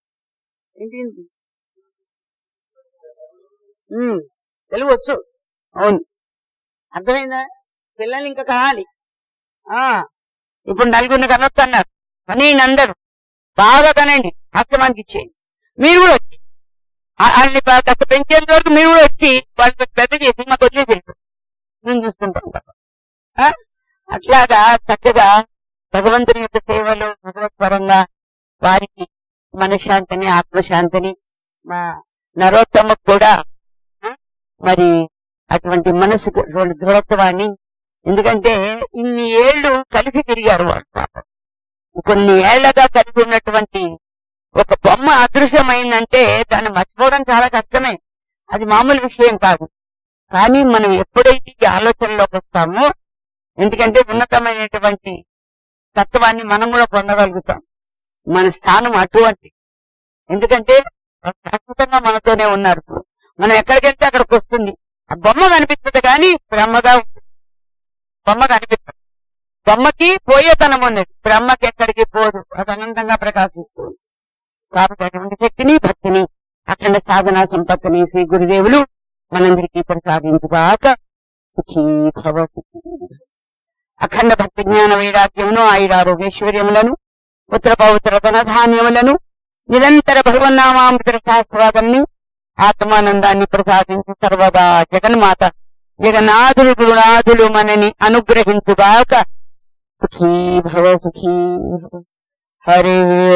తెలుగు వచ్చు. అవును, అర్థమైందా? పిల్లల్ని ఇంకా కనాలి. ఇప్పుడు నలుగురిని కనొచ్చు అన్నారు. కానీ అందరూ బాగా కనండి, ఆశ్రమానికి ఇచ్చేయండి. మీరు కూడా వచ్చి వాళ్ళని కాస్త పెంచేంత వరకు మీరు కూడా వచ్చి వాళ్ళకి పెద్ద చేసి మాకు వదిలేసేయండి, మేము చూసుకుంటాం కదా. అట్లాగా చక్కగా భగవంతుని యొక్క సేవలో భగవత్పరంగా వారికి మనశ్శాంతిని ఆత్మశాంతిని, మా నరోత్తమకు కూడా మరి అటువంటి మనసుకు దృఢత్వాన్ని. ఎందుకంటే ఇన్ని ఏళ్ళు కలిసి తిరిగారు వాళ్ళు. పాపం కొన్ని ఏళ్లగా కలిసి ఉన్నటువంటి ఒక బొమ్మ అదృశ్యమైందంటే దాన్ని మర్చిపోవడం చాలా కష్టమే, అది మామూలు విషయం కాదు. కానీ మనం ఎప్పుడైతే ఈ ఆలోచనలోకి వస్తామో, ఎందుకంటే ఉన్నతమైనటువంటి తత్వాన్ని మనం కూడా పొందగలుగుతాం. మన స్థానం అటువంటి, ఎందుకంటే శాశ్వతంగా మనతోనే ఉన్నారు. మనం ఎక్కడికి వెళ్తే అక్కడికి వస్తుంది. ఆ బొమ్మ కనిపిస్తుంది కానీ బ్రహ్మగా ఉంటుంది. బొమ్మ కనిపిస్తుంది, బొమ్మకి పోయేతనం ఉన్నది, బ్రహ్మకి ఎక్కడికి పోదు, అది అనంతంగా ప్రకాశిస్తుంది. కాబట్టి అటువంటి శక్తిని భక్తిని అఖండ సాధనా సంపత్తిని శ్రీ గురుదేవులు మనందరికీ ప్రసాదించుగాక. సుఖీ భవ సుఖీ. అఖండ భక్తి జ్ఞాన వైరాగ్యమును ఆయురారోగ్యైశ్వర్యములను పుత్ర పౌత్ర ధనధాన్యములను నిరంతర భగవన్నామామృత శాస్త్రాన్ని ఆత్మానందాన్ని ప్రసాదించి సర్వదా జగన్మాత జగన్నాథులు గురునాథులు మనని అనుగ్రహించుగాక. సుఖీ భవ సుఖీ భవ. హరి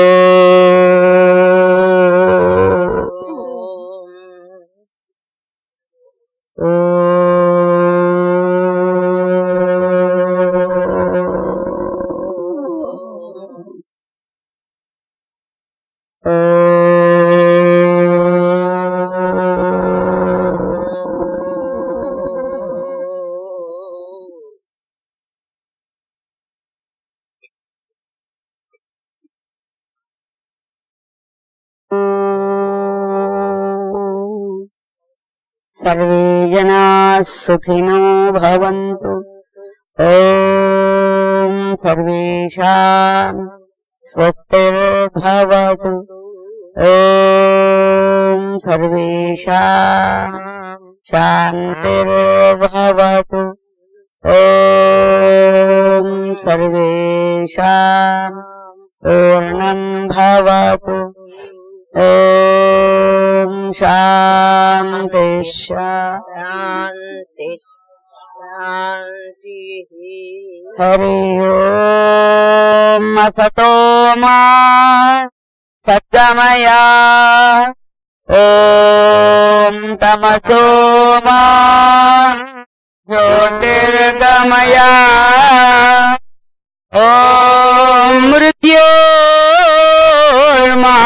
सर्वे जनाः सुखिनो भवन्तु। ओम सर्वेषां स्वस्तिर्भवतु। ओम सर्वेषां शान्तिर्भवतु। ओम सर्वेषां पूर्णं भवतु। ओम शांति शांति शांति। हरि ओम असतो मा सद्गमय। ओम तमसो मा ज्योतिर्गमय। ओम मृत्योर्मा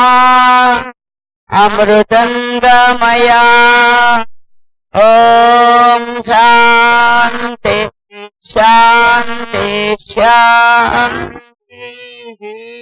अमृतंगमय। ओम शांति शांति शांति।